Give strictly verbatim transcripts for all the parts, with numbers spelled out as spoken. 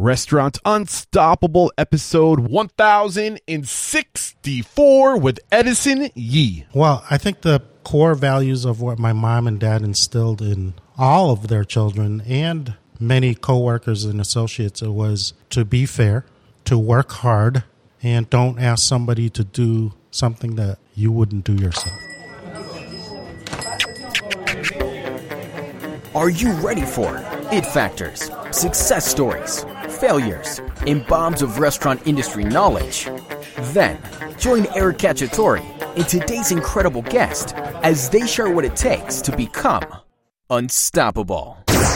Restaurant Unstoppable, episode one thousand sixty-four with Edison Yee. Well, I think the core values of what my mom and dad instilled in all of their children and many coworkers and associates, it was to be fair, to work hard, and don't ask somebody to do something that you wouldn't do yourself. Are you ready for it factors, success stories, failures, and bombs of restaurant industry knowledge? Then, join Eric Cacciatore and today's incredible guest as they share what it takes to become unstoppable.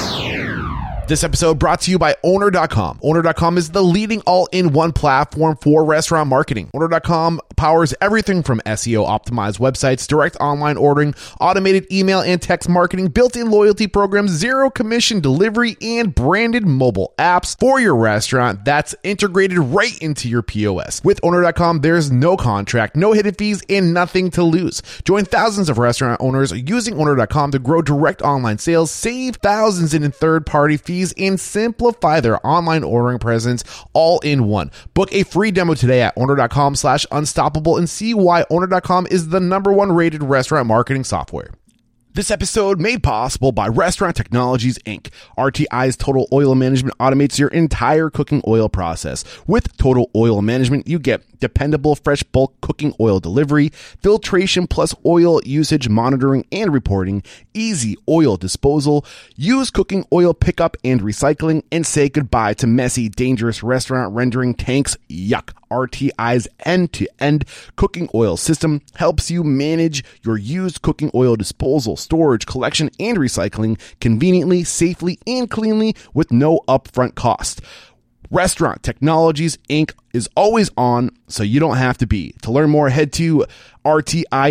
This episode brought to you by Owner dot com. Owner dot com is the leading all-in-one platform for restaurant marketing. Owner dot com powers everything from S E O-optimized websites, direct online ordering, automated email and text marketing, built-in loyalty programs, zero commission delivery, and branded mobile apps for your restaurant that's integrated right into your P O S. With Owner dot com, there's no contract, no hidden fees, and nothing to lose. Join thousands of restaurant owners using Owner dot com to grow direct online sales, save thousands in third-party fees, and simplify their online ordering presence all in one. Book a free demo today at owner dot com slash unstoppable and see why Owner dot com is the number one rated restaurant marketing software. This episode made possible by Restaurant Technologies, Incorporated. R T I's Total Oil Management automates your entire cooking oil process. With Total Oil Management, you get dependable fresh bulk cooking oil delivery, filtration plus oil usage monitoring and reporting, easy oil disposal, use cooking oil pickup and recycling, and say goodbye to messy, dangerous restaurant rendering tanks. Yuck. R T I's end-to-end cooking oil system helps you manage your used cooking oil disposal, storage, collection, and recycling conveniently, safely, and cleanly with no upfront cost. Restaurant Technologies, Incorporated is always on, so you don't have to be. To learn more, head to R T I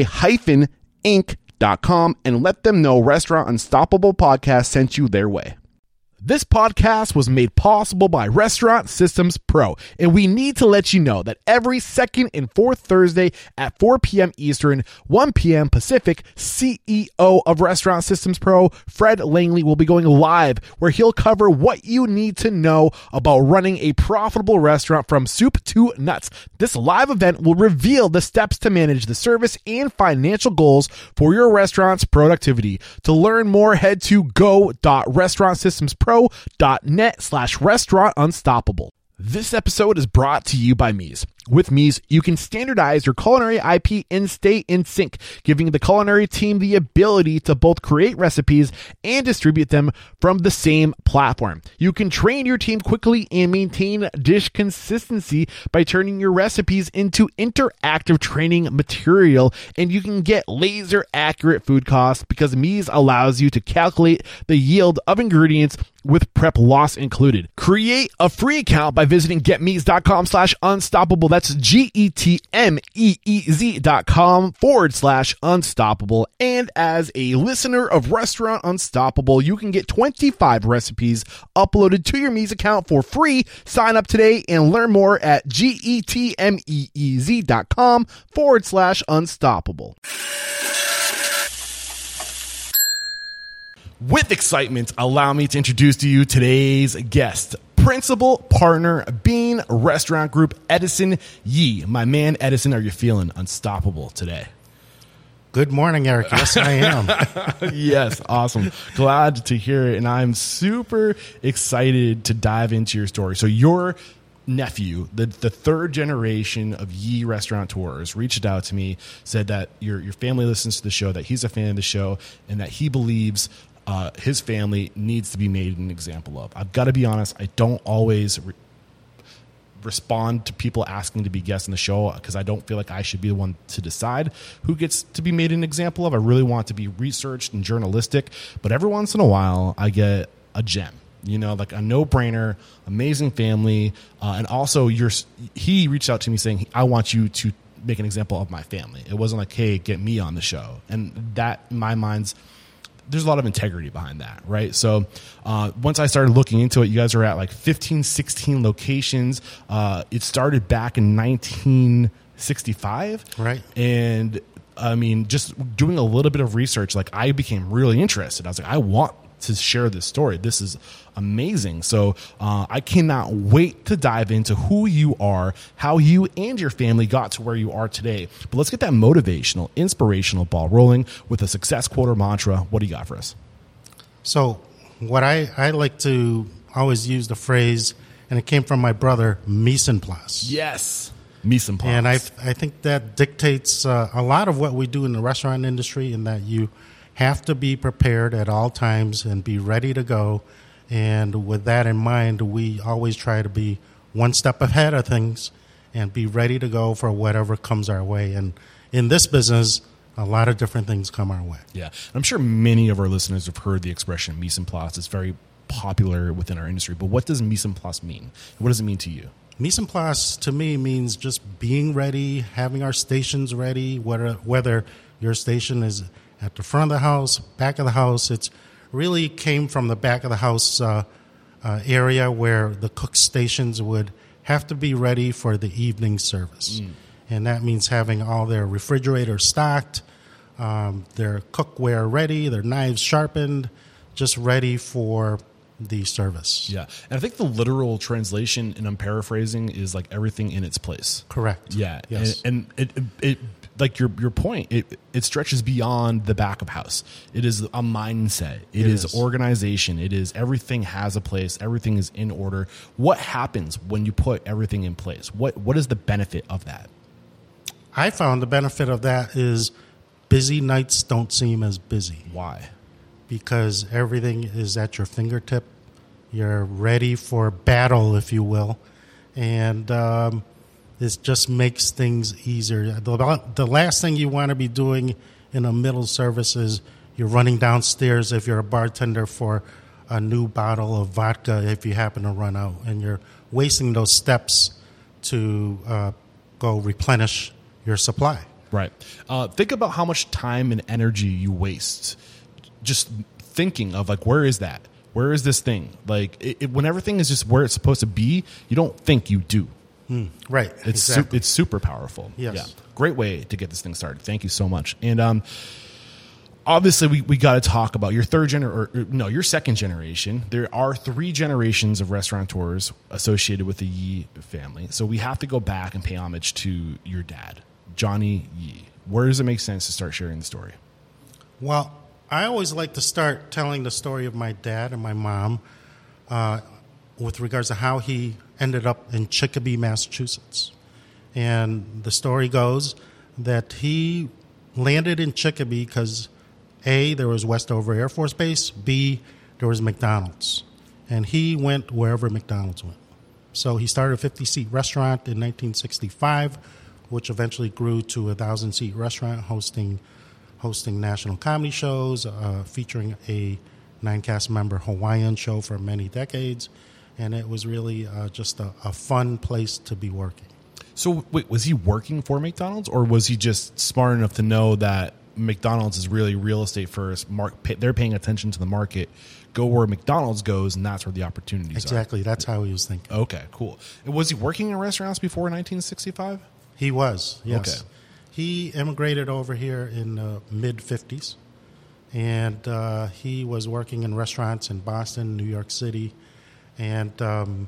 inc dot com and let them know Restaurant Unstoppable Podcast sent you their way. This podcast was made possible by Restaurant Systems Pro, and we need to let you know that every second and fourth Thursday at four p.m. Eastern, one p.m. Pacific, C E O of Restaurant Systems Pro, Fred Langley, will be going live where he'll cover what you need to know about running a profitable restaurant from soup to nuts. This live event will reveal the steps to manage the service and financial goals for your restaurant's productivity. To learn more, head to go dot restaurant systems pro dot net slash restaurant unstoppable. This episode is brought to you by Mies. With Mies, you can standardize your culinary I P and stay in sync, giving the culinary team the ability to both create recipes and distribute them from the same platform. You can train your team quickly and maintain dish consistency by turning your recipes into interactive training material, and you can get laser accurate food costs because Mies allows you to calculate the yield of ingredients with prep loss included. Create a free account by visiting getmeez dot com slash unstoppable. That's G-E-T-M-E-E-Z dot com forward slash unstoppable. And as a listener of Restaurant Unstoppable, you can get twenty-five recipes uploaded to your Mies account for free. Sign up today and learn more at G-E-T-M-E-E-Z dot com forward slash unstoppable. With excitement, allow me to introduce to you today's guest, Principal Partner, Bean Restaurant Group, Edison Yee. My man, Edison, are you feeling unstoppable today? Good morning, Eric. Yes, I am. Yes, awesome. Glad to hear it. And I'm super excited to dive into your story. So your nephew, the, the third generation of Yee restaurateurs, reached out to me, said that your, your family listens to the show, that he's a fan of the show, and that he believes Uh, his family needs to be made an example of. I've got to be honest, I don't always re- respond to people asking to be guests in the show because I don't feel like I should be the one to decide who gets to be made an example of. I really want to be researched and journalistic, but every once in a while I get a gem. You know, like a no-brainer, amazing family, uh, and also you're, he reached out to me saying, I want you to make an example of my family. It wasn't like, hey, get me on the show. And that, in my mind's, there's a lot of integrity behind that, right? So uh, once I started looking into it, you guys are at like fifteen, sixteen locations. Uh, it started back in nineteen sixty-five. Right. And I mean, just doing a little bit of research, like I became really interested. I was like, I want to share this story. This is amazing. So uh, I cannot wait to dive into who you are, how you and your family got to where you are today. But let's get that motivational, inspirational ball rolling with a success quote or mantra. What do you got for us? So what I, I like to always use the phrase, and it came from my brother, mise en place. Yes. Mise en place. And I I think that dictates uh, a lot of what we do in the restaurant industry, in that you have to be prepared at all times and be ready to go. And with that in mind, we always try to be one step ahead of things and be ready to go for whatever comes our way. And in this business, a lot of different things come our way. Yeah. I'm sure many of our listeners have heard the expression mise en place. It's very popular within our industry. But what does mise en place mean? What does it mean to you? Mise en place to me means just being ready, having our stations ready, whether, whether your station is at the front of the house, back of the house. It's really came from the back of the house uh, uh, area where the cook stations would have to be ready for the evening service. Mm. And that means having all their refrigerators stocked, um, their cookware ready, their knives sharpened, just ready for the service. Yeah. And I think the literal translation, and I'm paraphrasing, is like everything in its place. Correct. Yeah. Yes. And, and it, it, like your your point, it it stretches beyond the back of house. It is a mindset. It, it is, is organization. It is everything has a place. Everything is in order. What happens when you put everything in place? What what is the benefit of that? I found the benefit of that is busy nights don't seem as busy. Why? Because everything is at your fingertip. You're ready for battle, if you will. And um, this just makes things easier. The, the last thing you want to be doing in a middle service is you're running downstairs if you're a bartender for a new bottle of vodka if you happen to run out. And you're wasting those steps to uh, go replenish your supply. Right. Uh, think about how much time and energy you waste just thinking of, like, where is that? Where is this thing? Like, it, it, when everything is just where it's supposed to be, you don't think, you do. Mm, right. It's exactly. su- it's super powerful. Yes. Yeah. Great way to get this thing started. Thank you so much. And um, obviously, we, we got to talk about your third gener or, or no, your second generation. There are three generations of restaurateurs associated with the Yee family. So we have to go back and pay homage to your dad, Johnny Yee. Where does it make sense to start sharing the story? Well, I always like to start telling the story of my dad and my mom uh, with regards to how he ended up in Chicopee, Massachusetts. And the story goes that he landed in Chicopee because, A, there was Westover Air Force Base, B, there was McDonald's. And he went wherever McDonald's went. So he started a fifty-seat restaurant in nineteen sixty-five, which eventually grew to a one thousand-seat restaurant hosting hosting national comedy shows, uh, featuring a nine-cast member Hawaiian show for many decades. And it was really uh, just a, a fun place to be working. So wait, was he working for McDonald's, or was he just smart enough to know that McDonald's is really real estate first? Mark, pay, they're paying attention to the market. Go where McDonald's goes, and that's where the opportunities exactly, are. Exactly. That's how he was thinking. Okay, cool. And was he working in restaurants before nineteen sixty-five? He was, yes. Okay. He immigrated over here in the mid-fifties, and uh, he was working in restaurants in Boston, New York City. And um,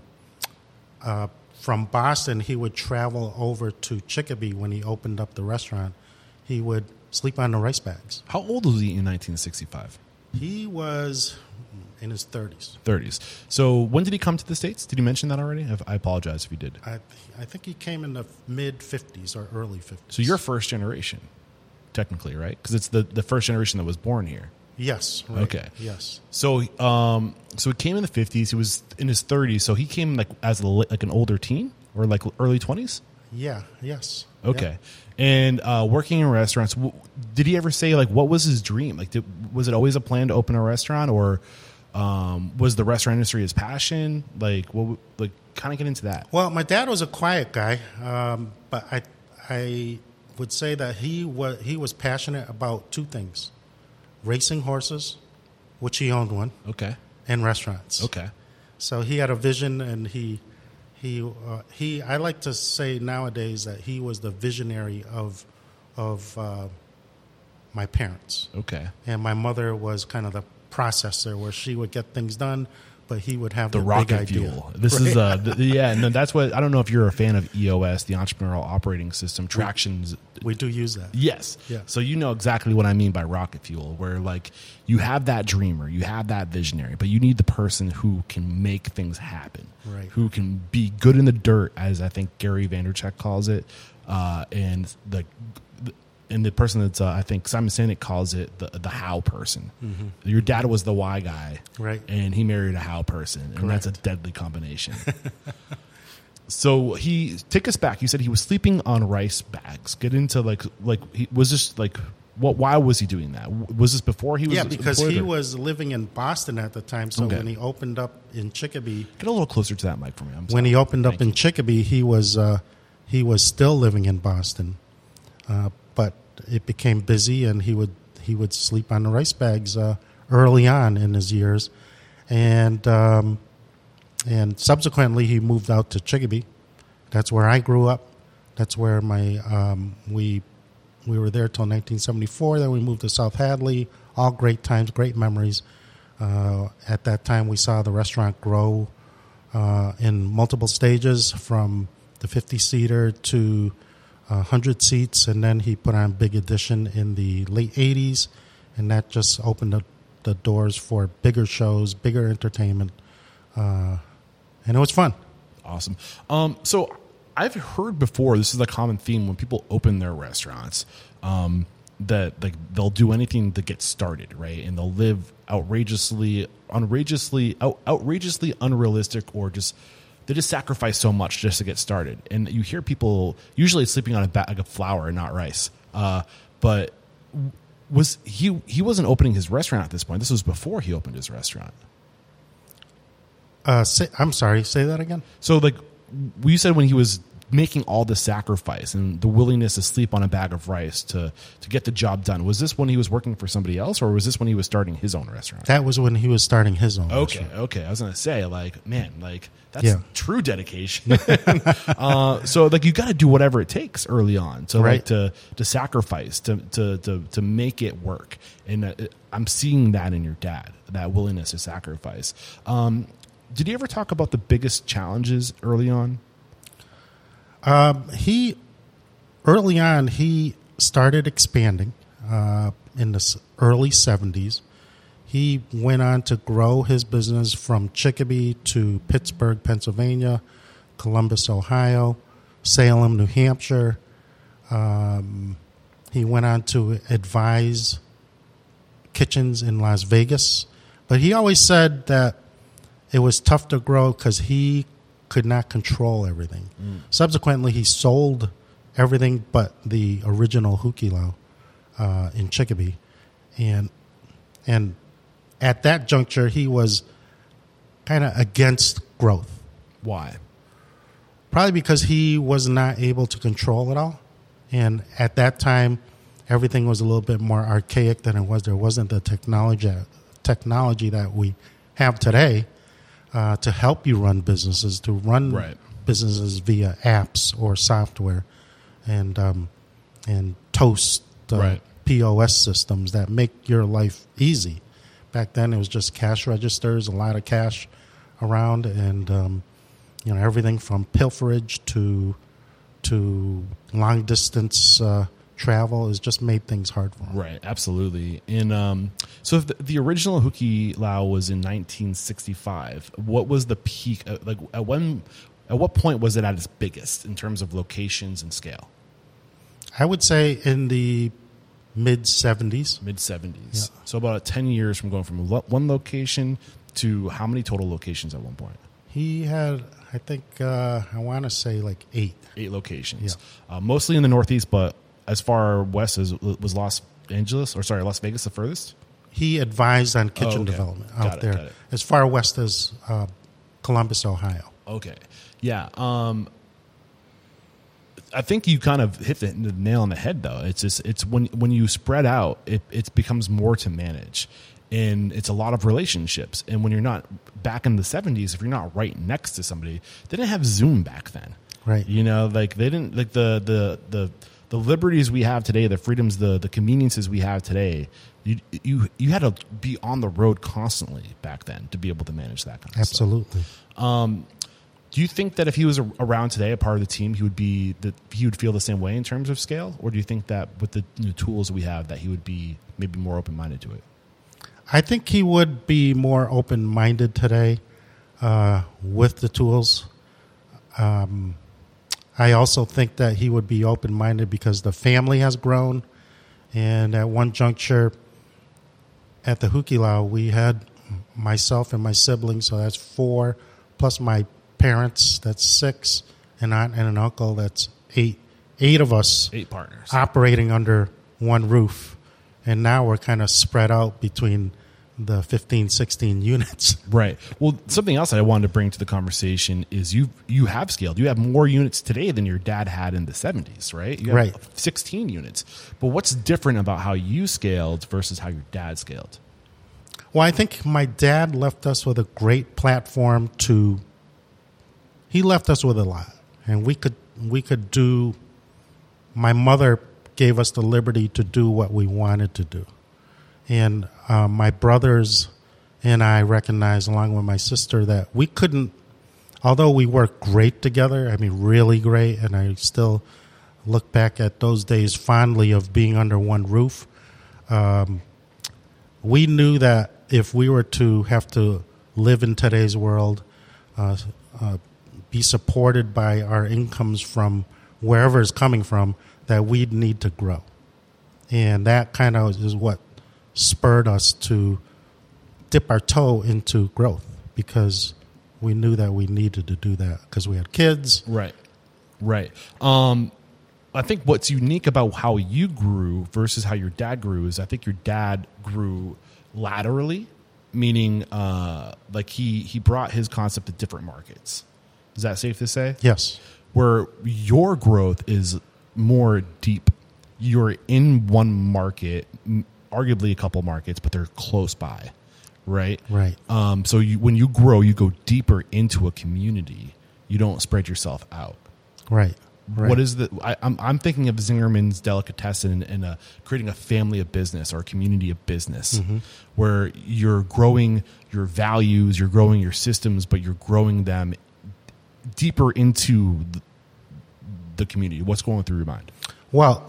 uh, from Boston, he would travel over to Chicopee when he opened up the restaurant. He would sleep on the rice bags. How old was he in nineteen sixty-five? He was in his thirties. thirties. So when did he come to the States? Did you mention that already? I apologize if you did. I, I think he came in the mid-fifties or early fifties. So you're first generation, technically, right? Because it's the, the first generation that was born here. Yes. Right. Okay. Yes. So, um, so he came in the fifties. He was in his thirties. So he came like as a, like an older teen or like early twenties. Yeah. Yes. Okay. Yeah. And uh, working in restaurants, did he ever say like what was his dream? Like, did, was it always a plan to open a restaurant, or um, was the restaurant industry his passion? Like, what? Like, kind of get into that. Well, my dad was a quiet guy, um, but I, I would say that he was he was passionate about two things: racing horses, which he owned one, okay, and restaurants. Okay. So he had a vision, and he he uh, he. I like to say nowadays that he was the visionary of of uh, my parents. Okay. And my mother was kind of the processor where she would get things done, but he would have the, the rocket big idea. fuel. This right. is uh, the, yeah, no, that's what I don't know if you're a fan of E O S, the Entrepreneurial Operating System. Traction's. We do use that. Yes. Yeah. So you know exactly what I mean by rocket fuel, where like you have that dreamer, you have that visionary, but you need the person who can make things happen, right? Who can be good in the dirt, as I think Gary Vaynerchuk calls it, uh, and the. And the person that's, uh, I think Simon Sinek calls it the the how person. Mm-hmm. Your dad was the why guy, right? And he married a how person, and Correct. that's a deadly combination. So he take us back. You said he was sleeping on rice bags. Get into like like he was this like what? Why was he doing that? Was this before he was? Yeah, because employed, he or? was living in Boston at the time. So Okay. when he opened up in Chicopee, Get a little closer to that mic for me. I'm when sorry. he opened Thank up in you. Chicopee, he was uh, he was still living in Boston, uh, but it became busy, and he would he would sleep on the rice bags uh, early on in his years, and um, and subsequently he moved out to Chicopee. That's where I grew up. That's where my um, we we were there till nineteen seventy-four. Then we moved to South Hadley. All great times, great memories. Uh, at that time, we saw the restaurant grow uh, in multiple stages, from the fifty-seater to one hundred seats, and then he put on Big Edition in the late eighties, and that just opened the, the doors for bigger shows, bigger entertainment, uh, and it was fun. Awesome. Um, so I've heard before, this is a common theme when people open their restaurants, um, that like they'll do anything to get started, right? And they'll live outrageously, outrageously, out, outrageously unrealistic, or just they just sacrifice so much just to get started. And you hear people usually sleeping on a bag of flour and not rice. Uh, but was he he wasn't opening his restaurant at this point. This was before he opened his restaurant. Uh, say, I'm sorry, say that again? So, like, you said when he was making all the sacrifice and the willingness to sleep on a bag of rice to, to get the job done, was this when he was working for somebody else, or was this when he was starting his own restaurant? That was when he was starting his own Okay, restaurant. okay. I was going to say, like, man, like, that's Yeah. true dedication. uh, so, like, you got to do whatever it takes early on to, Right. like, to, to sacrifice, to, to, to, to make it work. And uh, I'm seeing that in your dad, that willingness to sacrifice. Um, Did you ever talk about the biggest challenges early on? Um, he early on he started expanding uh, in the s- early seventies. He went on to grow his business from Chicopee to Pittsburgh, Pennsylvania, Columbus, Ohio, Salem, New Hampshire. Um, he went on to advise kitchens in Las Vegas, but he always said that it was tough to grow because he could not control everything. Mm. Subsequently, he sold everything but the original Hukilau uh, in Chicopee, and and at that juncture, he was kind of against growth. Why? Probably because he was not able to control it all, and at that time, everything was a little bit more archaic than it was. There wasn't the technology technology that we have today. Uh, to help you run businesses, to run right. businesses via apps or software, and um, and Toast uh, right. P O S systems that make your life easy. Back then, it was just cash registers, a lot of cash around, and um, you know everything from pilferage to to long distance uh, travel has just made things hard for them. Right, absolutely. And um, so if the, the original Hukilau was in nineteen sixty-five, what was the peak? Uh, like at when, at what point was it at its biggest in terms of locations and scale? I would say in the mid seventies. Mid seventies. Yeah. So about ten years from going from lo- one location to how many total locations at one point? He had, I think, uh, I want to say like eight. Eight locations, yeah. uh, mostly in the Northeast, but as far west as was Los Angeles, or sorry, Las Vegas the furthest? He advised on kitchen oh, okay. development got out it, there, got it. as far west as uh, Columbus, Ohio. Okay, yeah. Um, I think you kind of hit the, the nail on the head, though. It's just it's when when you spread out, it it becomes more to manage, and it's a lot of relationships. And when you're not back in the seventies, if you're not right next to somebody, they didn't have Zoom back then. Right. You know, like they didn't like the the the the liberties we have today, the freedoms, the the conveniences we have today, you you you had to be on the road constantly back then to be able to manage that kind of Absolutely. stuff. Absolutely. Um, do you think that if he was around today, a part of the team, he would be that he would feel the same way in terms of scale, or do you think that with the new tools we have, that he would be maybe more open minded to it? I think he would be more open minded today uh, with the tools. Um, I also think that he would be open minded because the family has grown, and at one juncture at the Hukilau, we had myself and my siblings, so that's four, plus my parents, that's six, an aunt and an uncle, that's eight. Eight of us. Eight partners. Operating under one roof. And now we're kind of spread out between the fifteen, sixteen units. Right. Well, something else I wanted to bring to the conversation is you you have scaled. You have more units today than your dad had in the seventies, right? You have right. sixteen units. But what's different about how you scaled versus how your dad scaled? Well, I think my dad left us with a great platform to... He left us with a lot. And we could we could do... My mother gave us the liberty to do what we wanted to do. And uh, my brothers and I recognized, along with my sister, that we couldn't, although we worked great together, I mean, really great, and I still look back at those days fondly of being under one roof. Um, we knew that if we were to have to live in today's world, uh, uh, be supported by our incomes from wherever it's coming from, that we'd need to grow. And that kind of is what spurred us to dip our toe into growth, because we knew that we needed to do that because we had kids. Right, right. Um, I think what's unique about how you grew versus how your dad grew is I think your dad grew laterally, meaning uh, like he, he brought his concept to different markets. Is that safe to say? Yes. Where your growth is more deep. You're in one market, arguably a couple markets, but they're close by, right? Right. Um, so you, when you grow, you go deeper into a community. You don't spread yourself out. Right. Right. What is the? I, I'm I'm thinking of Zingerman's Delicatessen and uh, creating a family of business or a community of business, mm-hmm. where you're growing your values, you're growing your systems, but you're growing them deeper into the, the community. What's going through your mind? Well,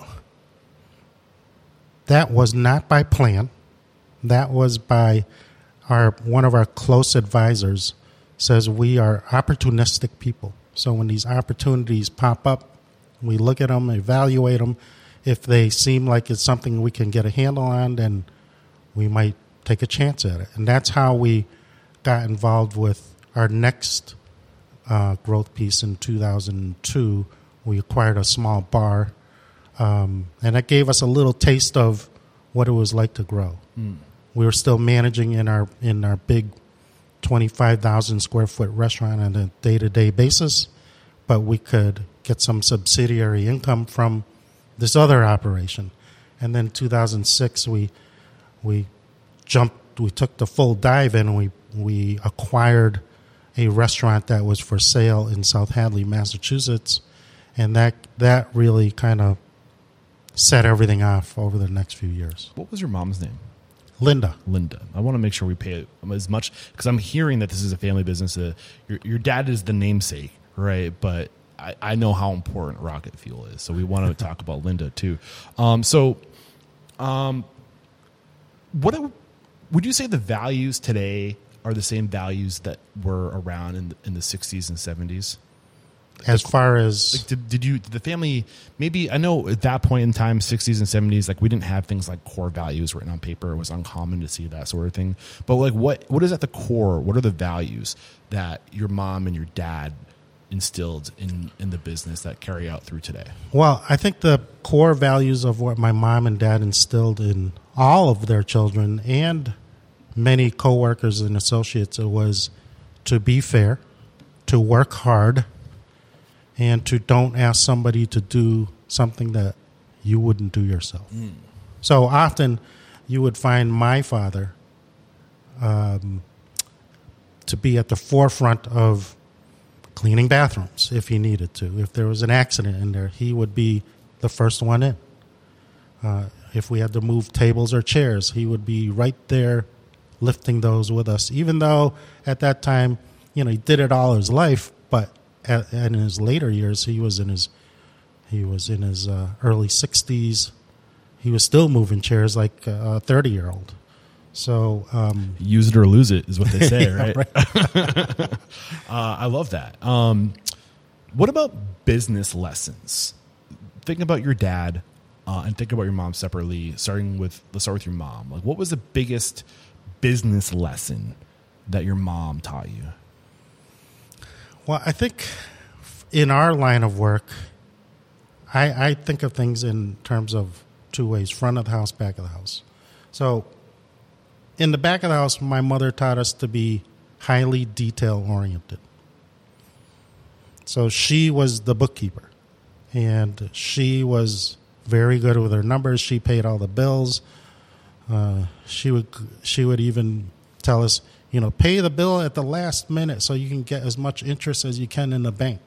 that was not by plan. That was by our one of our close advisors says we are opportunistic people. So when these opportunities pop up, we look at them, evaluate them. If they seem like it's something we can get a handle on, then we might take a chance at it. And that's how we got involved with our next uh, growth piece in two thousand two. We acquired a small bar, um, and that gave us a little taste of what it was like to grow. Mm. We were still managing in our in our big twenty-five thousand square foot restaurant on a day-to-day basis, but we could get some subsidiary income from this other operation. And then two thousand six, we we jumped, we took the full dive in, and we, we acquired a restaurant that was for sale in South Hadley, Massachusetts, and that that really kind of set everything off over the next few years. What was your mom's name? Linda. Linda. I want to make sure we pay as much, because I'm hearing that this is a family business. Uh, your, your dad is the namesake, right? But I, I know how important rocket fuel is, so we want to talk about Linda too. Um, so, um, what would you say the values today are the same values that were around in the, in the sixties and seventies? As far as like, did, did you did the family, maybe, I know at that point in time, sixties and seventies, like we didn't have things like core values written on paper. It was uncommon to see that sort of thing. But like what what is at the core? What are the values that your mom and your dad instilled in, in the business that carry out through today? Well, I think the core values of what my mom and dad instilled in all of their children and many coworkers and associates was to be fair, to work hard, and to don't ask somebody to do something that you wouldn't do yourself. Mm. So often you would find my father um, to be at the forefront of cleaning bathrooms if he needed to. If there was an accident in there, he would be the first one in. Uh, if we had to move tables or chairs, he would be right there lifting those with us, even though at that time, you know, he did it all his life, but at, in his later years, he was in his he was in his uh, early sixties. He was still moving chairs like a thirty-year-old. So um, use it or lose it is what they say, yeah, right? right. uh, I love that. Um, what about business lessons? Think about your dad uh, and think about your mom separately. Starting with, let's start with your mom. Like, what was the biggest business lesson that your mom taught you? Well, I think in our line of work, I, I think of things in terms of two ways: front of the house, back of the house. So in the back of the house, my mother taught us to be highly detail-oriented. So she was the bookkeeper, and she was very good with her numbers. She paid all the bills. Uh, she would she would even tell us, you know, pay the bill at the last minute so you can get as much interest as you can in the bank.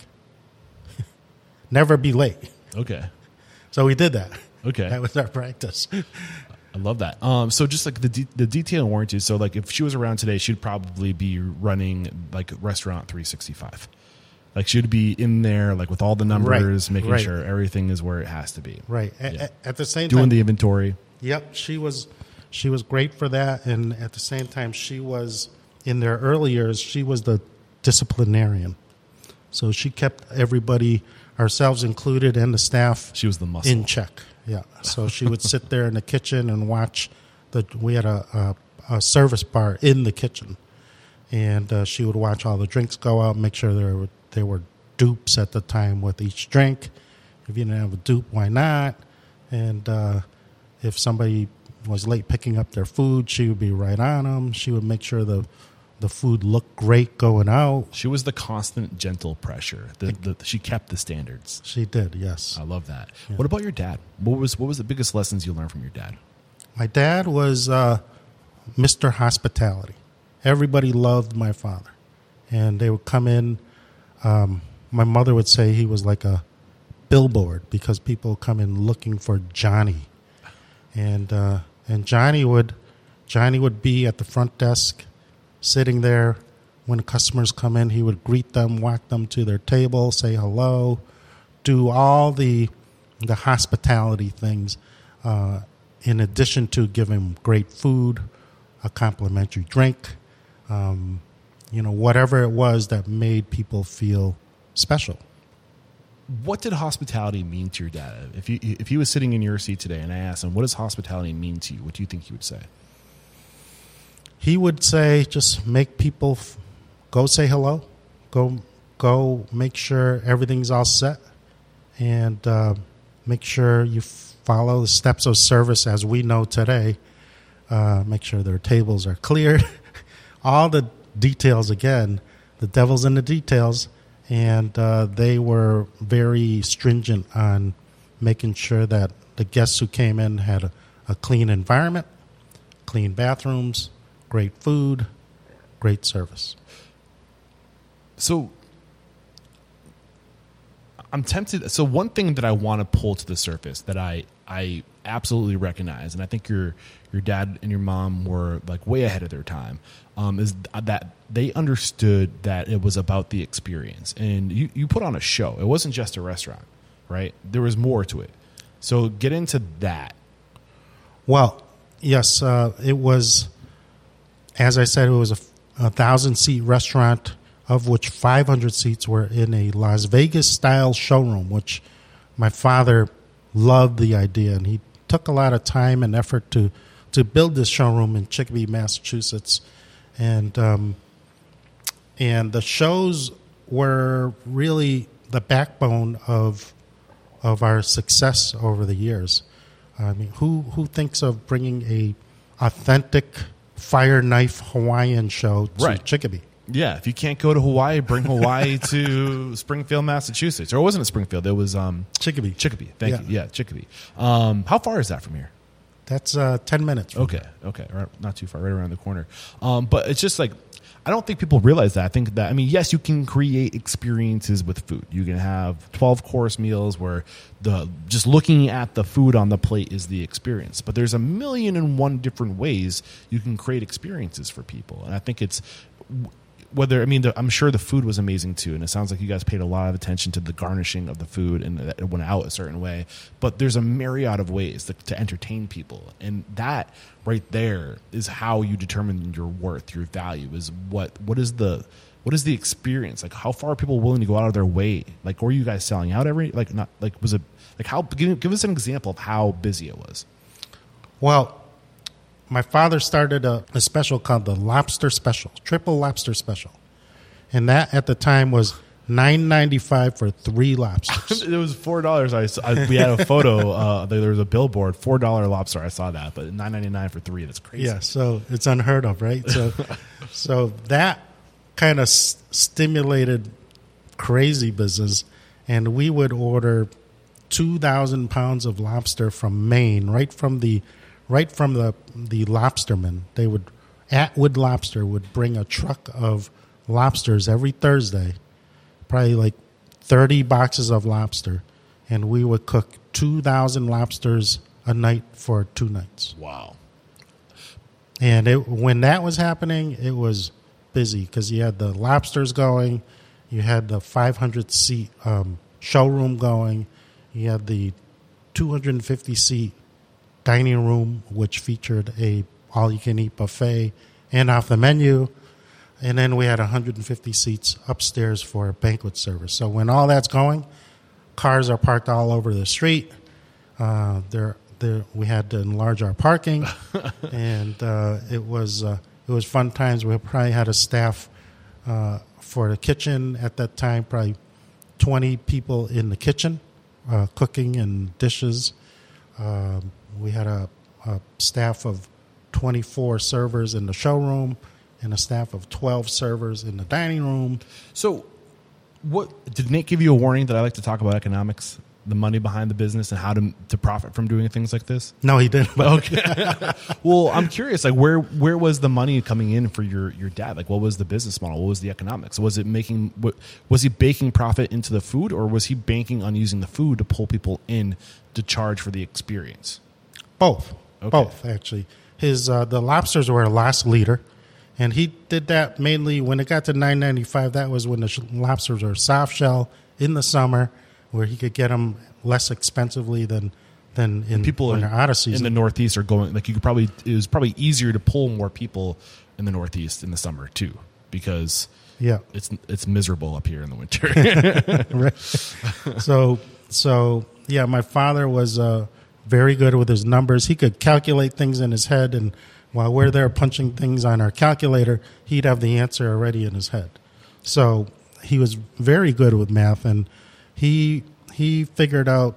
Never be late. Okay. So we did that. Okay. That was our practice. I love that. Um, so just like the de- the detail warranty. So like if she was around today, she'd probably be running like Restaurant three sixty-five. Like she'd be in there like with all the numbers, Right, making right. sure everything is where it has to be. Right. A- Yeah. a- at the same Doing time, the inventory. Yep, she was she was great for that, and at the same time, she was in their early years. She was the disciplinarian, so she kept everybody, ourselves included, and the staff She was the muscle. in check. Yeah, so she would sit there in the kitchen and watch the. We had a a, a service bar in the kitchen, and uh, she would watch all the drinks go out, make sure there were there were dupes at the time with each drink. If you didn't have a dupe, why not? And uh, if somebody was late picking up their food, she would be right on them. She would make sure the the food looked great going out. She was the constant gentle pressure. The, the, she kept the standards. She did, yes. I love that. What about your dad? What was what was the biggest lessons you learned from your dad? My dad was uh, Mister Hospitality. Everybody loved my father. And they would come in. Um, my mother would say he was like a billboard because people come in looking for Johnny. And uh, and Johnny would Johnny would be at the front desk, sitting there. When the customers come in, he would greet them, walk them to their table, say hello, do all the the hospitality things. Uh, in addition to giving great food, a complimentary drink, um, you know, whatever it was that made people feel special. What did hospitality mean to your dad? If you if he was sitting in your seat today and I asked him, what does hospitality mean to you? What do you think he would say? He would say, just make people f- go say hello, go go make sure everything's all set, and uh, make sure you f- follow the steps of service as we know today. Uh, make sure their tables are cleared. All the details, again, the devil's in the details, and uh, they were very stringent on making sure that the guests who came in had a, a clean environment, clean bathrooms, great food, great service. So I'm tempted. So one thing that I want to pull to the surface that I I absolutely recognize, and I think your your dad and your mom were like way ahead of their time, um, is that they understood that it was about the experience. And you, you put on a show. It wasn't just a restaurant, right? There was more to it. So get into that. Well, yes, uh, it was, as I said, it was a, a thousand-seat restaurant, of which five hundred seats were in a Las Vegas-style showroom, which my father loved the idea, and he took a lot of time and effort to, to build this showroom in Chicopee, Massachusetts. And um, and the shows were really the backbone of of our success over the years. I mean, who who thinks of bringing a authentic fire knife Hawaiian show to Right. Chicopee? Yeah, if you can't go to Hawaii, bring Hawaii to Springfield, Massachusetts. Or it wasn't Springfield. It was um, Chicopee. Chicopee. Thank Yeah. you. Yeah, Chicopee. Um, how far is that from here? That's uh, ten minutes. from Okay, okay, right, not too far, right around the corner. Um, but it's just like I don't think people realize that. I think that, I mean, yes, you can create experiences with food. You can have twelve course meals where the just looking at the food on the plate is the experience. But there's a million and one different ways you can create experiences for people. And I think it's whether, I mean, the, I'm sure the food was amazing too. And it sounds like you guys paid a lot of attention to the garnishing of the food and it went out a certain way. But there's a myriad of ways to, to entertain people. And that right there is how you determine your worth, your value is what, what is the, what is the experience? Like how far are people willing to go out of their way? Like, were you guys selling out every, like not like, was it like how, give, give us an example of how busy it was. Well, my father started a, a special called the Lobster Special, Triple Lobster Special. And that at the time was nine ninety-five for three lobsters. It was four dollars. I, I we had a photo. Uh, there was a billboard, four dollar lobster. I saw that, but nine ninety nine for three. That's crazy. Yeah, so it's unheard of, right? So, so that kind of s- stimulated crazy business, and we would order two thousand pounds of lobster from Maine, right from the, right from the the lobstermen. They would Atwood Lobster would bring a truck of lobsters every Thursday. Probably like thirty boxes of lobster, and we would cook two thousand lobsters a night for two nights. Wow. And it, when that was happening, it was busy because you had the lobsters going, you had the five hundred seat um, showroom going, you had the two hundred fifty seat dining room, which featured a all-you-can-eat buffet and off the menu. And then we had one hundred fifty seats upstairs for banquet service. So when all that's going, cars are parked all over the street. Uh, there, there, we had to enlarge our parking, and uh, it was uh, it was fun times. We probably had a staff uh, for the kitchen at that time, probably twenty people in the kitchen, uh, cooking and dishes. Um, we had a, a staff of twenty-four servers in the showroom, and a staff of twelve servers in the dining room. So, what did Nate give you a warning that I like to talk about economics, the money behind the business, and how to to profit from doing things like this? No, he didn't. Okay. Well, I'm curious. Like, where where was the money coming in for your, your dad? Like, what was the business model? What was the economics? Was it making? What, was he baking profit into the food, or was he banking on using the food to pull people in to charge for the experience? Both, Okay. both actually. His uh, the lobsters were a loss leader. And he did that mainly when it got to nine ninety-five. That was when the sh- lobsters were soft shell in the summer, where he could get them less expensively than than in People when in, they're out of season. in the Northeast are going like you could probably it was probably easier to pull more people in the Northeast in the summer too because yeah, it's it's miserable up here in the winter. right. So so yeah, my father was uh, very good with his numbers. He could calculate things in his head, and while we're there punching things on our calculator, he'd have the answer already in his head. So he was very good with math, and he he figured out.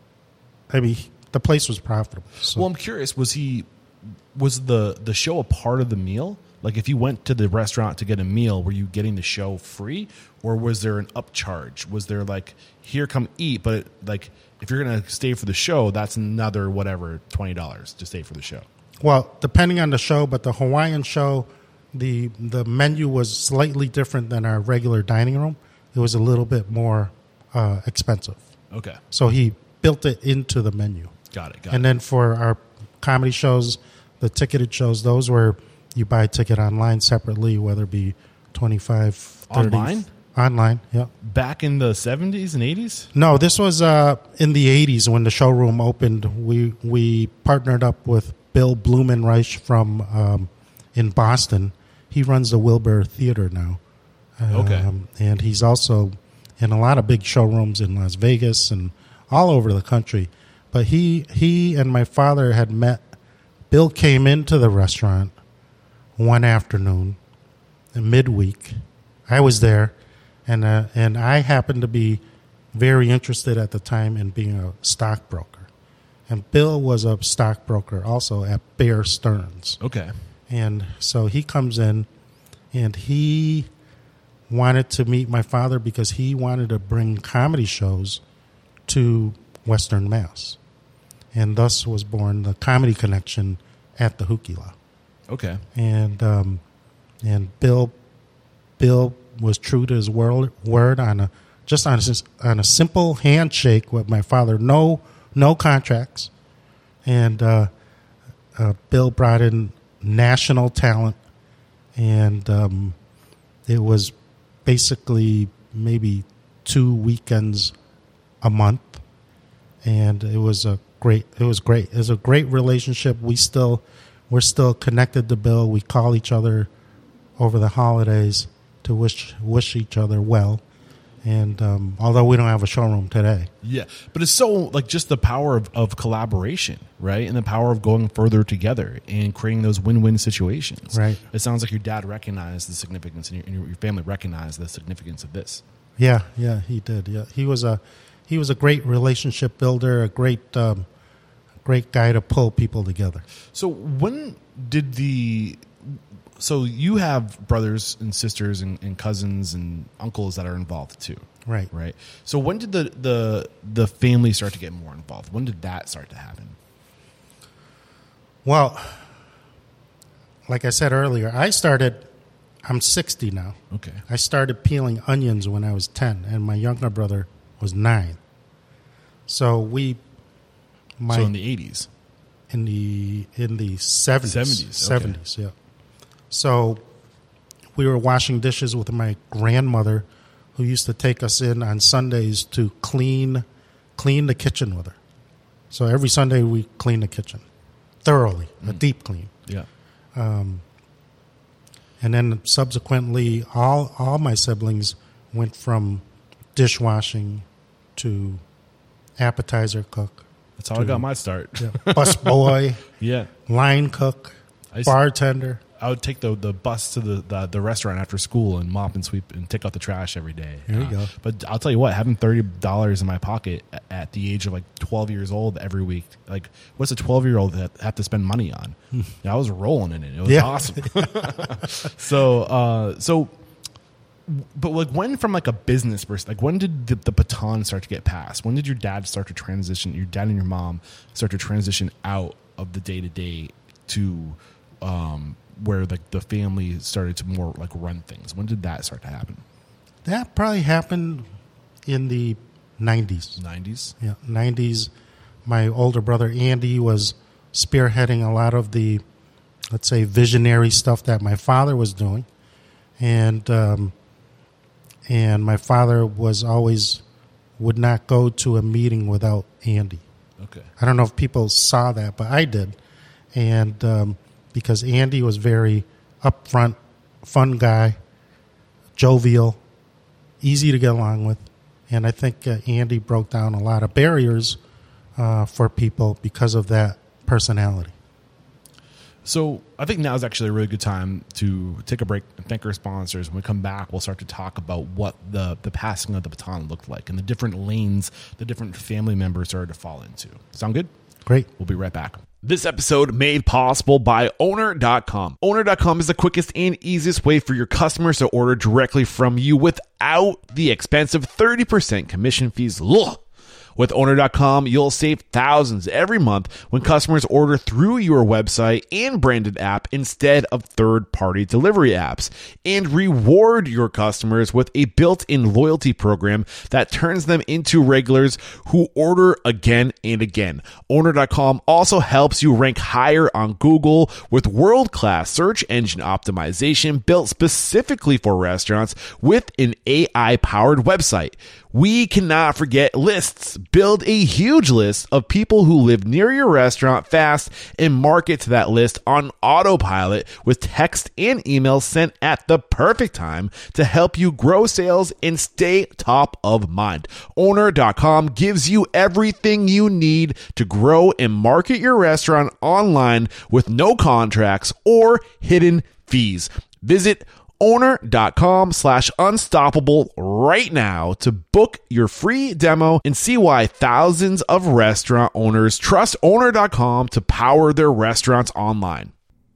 I mean, the place was profitable. So. Well, I'm curious. Was he was the the show a part of the meal? Like, if you went to the restaurant to get a meal, were you getting the show free, or was there an upcharge? Was there like, here, come eat, but like if you're gonna stay for the show, that's another whatever twenty dollars to stay for the show. Well, depending on the show, but the Hawaiian show, the the menu was slightly different than our regular dining room. It was a little bit more uh, expensive. Okay, So he built it into the menu. got it. Got And it. then for our comedy shows, the ticketed shows, those were you buy a ticket online separately, whether it be twenty-five, thirty. Online? Online, yeah. Back in the seventies and eighties. No, this was uh, in the eighties when the showroom opened. We we partnered up with Bill Blumenreich from um, in Boston. He runs the Wilbur Theater now. Okay. Um, and he's also in a lot of big showrooms in Las Vegas and all over the country. But he he and my father had met. Bill came into the restaurant one afternoon, midweek. I was there, and uh, and I happened to be very interested at the time in being a stockbroker. And Bill was a stockbroker also at Bear Stearns. Okay. And so he comes in, and he wanted to meet my father because he wanted to bring comedy shows to Western Mass. And thus was born the Comedy Connection at the Hukila. Okay. And um, and Bill Bill was true to his word, word on a just on a, on a simple handshake with my father. No, no contracts, and uh, uh, Bill brought in national talent, and um, it was basically maybe two weekends a month, and it was a great. It was great. It was a great relationship. We still, we're still connected to Bill. We call each other over the holidays to wish wish each other well. And um, although we don't have a showroom today. Yeah, but it's so like just the power of, of collaboration, right? And the power of going further together and creating those win-win situations. Right. It sounds like your dad recognized the significance and your, and your family recognized the significance of this. Yeah, yeah, he did. Yeah, he was a he was a great relationship builder, a great um, great guy to pull people together. So when did the So you have brothers and sisters and, and cousins and uncles that are involved too, Right. right? So when did the, the the family start to get more involved? When did that start to happen? Well, like I said earlier, I started. I'm sixty now. Okay. I started peeling onions when I was ten, and my younger brother was nine. So we, my so in the eighties, in the in the seventies, seventies, seventies, yeah. So we were washing dishes with my grandmother, who used to take us in on Sundays to clean clean the kitchen with her. So every Sunday we clean the kitchen thoroughly, mm. a deep clean. Yeah. Um, and then subsequently, all all my siblings went from dishwashing to appetizer cook. That's how to, I got my start. Yeah, bus boy, Yeah. line cook, I used- bartender. I would take the the bus to the, the, the restaurant after school and mop and sweep and take out the trash every day. There you Uh, go. But I'll tell you what, having thirty dollars in my pocket at, at the age of like twelve years old every week, like what's a twelve year old that have to spend money on? I was rolling in it. It was Yeah. awesome. so uh, so, but like when from like a business person, like when did the, the baton start to get passed? When did your dad start to transition? Your dad and your mom start to transition out of the day to day to um, where like the family started to more like run things? When did that start to happen? That probably happened in the nineties. nineties? Yeah, nineties. My older brother Andy was spearheading a lot of the, let's say, visionary stuff that my father was doing, and um, and my father was always would not go to a meeting without Andy. Okay. I don't know if people saw that, but I did, and um, because Andy was very upfront, fun guy, jovial, easy to get along with, and I think uh, Andy broke down a lot of barriers uh, for people because of that personality. So I think now is actually a really good time to take a break and thank our sponsors. When we come back, we'll start to talk about what the, the passing of the baton looked like and the different lanes the different family members started to fall into. Sound good? Great. We'll be right back. This episode made possible by owner dot com. owner dot com is the quickest and easiest way for your customers to order directly from you without the expensive thirty percent commission fees. Ugh. With owner dot com, you'll save thousands every month when customers order through your website and branded app instead of third-party delivery apps. And reward your customers with a built-in loyalty program that turns them into regulars who order again and again. owner dot com also helps you rank higher on Google with world-class search engine optimization built specifically for restaurants with an A I-powered website. We cannot forget lists. Build a huge list of people who live near your restaurant fast and market to that list on autopilot with text and email sent at the perfect time to help you grow sales and stay top of mind. owner dot com gives you everything you need to grow and market your restaurant online with no contracts or hidden fees. Visit owner dot com slash unstoppable right now to book your free demo and see why thousands of restaurant owners trust owner dot com to power their restaurants online.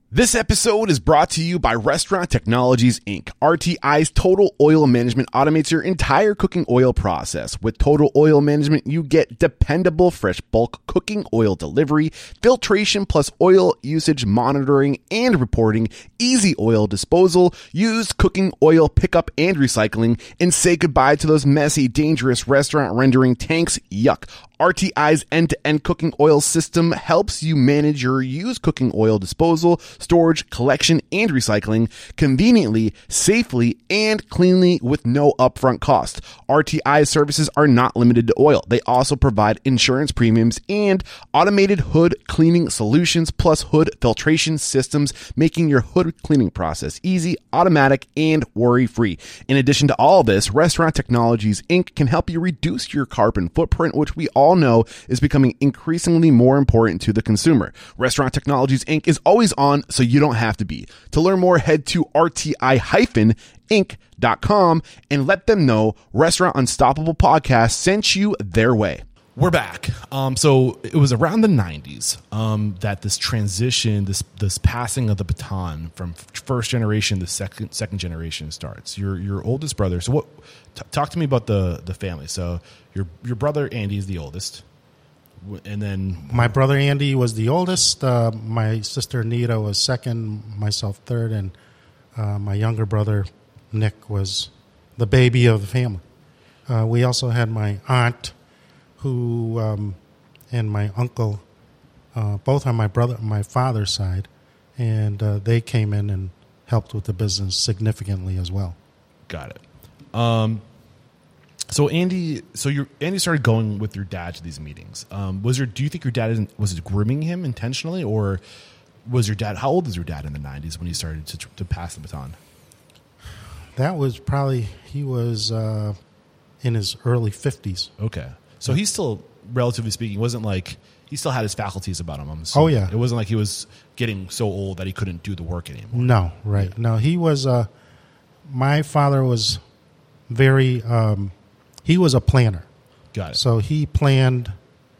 This episode is brought to you by Restaurant Technologies, Incorporated. R T I's Total Oil Management automates your entire cooking oil process. With Total Oil Management, you get dependable fresh bulk cooking oil delivery, filtration plus oil usage monitoring and reporting, easy oil disposal, used cooking oil pickup and recycling, and say goodbye to those messy, dangerous restaurant rendering tanks. Yuck. R T I's end-to-end cooking oil system helps you manage your used cooking oil disposal, storage, collection, and recycling conveniently, safely, and cleanly with no upfront cost. R T I's services are not limited to oil. They also provide insurance premiums and automated hood cleaning solutions plus hood filtration systems, making your hood cleaning process easy, automatic, and worry-free. In addition to all this, Restaurant Technologies, Incorporated can help you reduce your carbon footprint, which we all know is becoming increasingly more important to the consumer. Restaurant Technologies, Incorporated is always on, so you don't have to be. To learn more, head to R T I inc dot com and let them know Restaurant Unstoppable Podcast sent you their way. We're back. Um, so it was around the nineties um, that this transition, this this passing of the baton from first generation to second second generation starts. Your your oldest brother. So what? T- talk to me about the the family. So your your brother Andy is the oldest, and then My brother Andy was the oldest. Uh, my sister Nita was second. Myself third, and uh, my younger brother Nick was the baby of the family. Uh, we also had my aunt, who um, and my uncle, uh, both on my brother, my father's side, and uh, they came in and helped with the business significantly as well. Got it. Um, so Andy, so you Andy started going with your dad to these meetings. Um, was your do you think your dad isn't, was it grooming him intentionally, or was your dad? How old was your dad in the nineties when he started to to pass the baton? That was probably he was uh, in his early fifties. Okay. So he's still, relatively speaking, wasn't like he still had his faculties about him. I'm assuming. Oh yeah, it wasn't like he was getting so old that he couldn't do the work anymore. No, right? No, he was. Uh, my father was very. Um, he was a planner. Got it. So he planned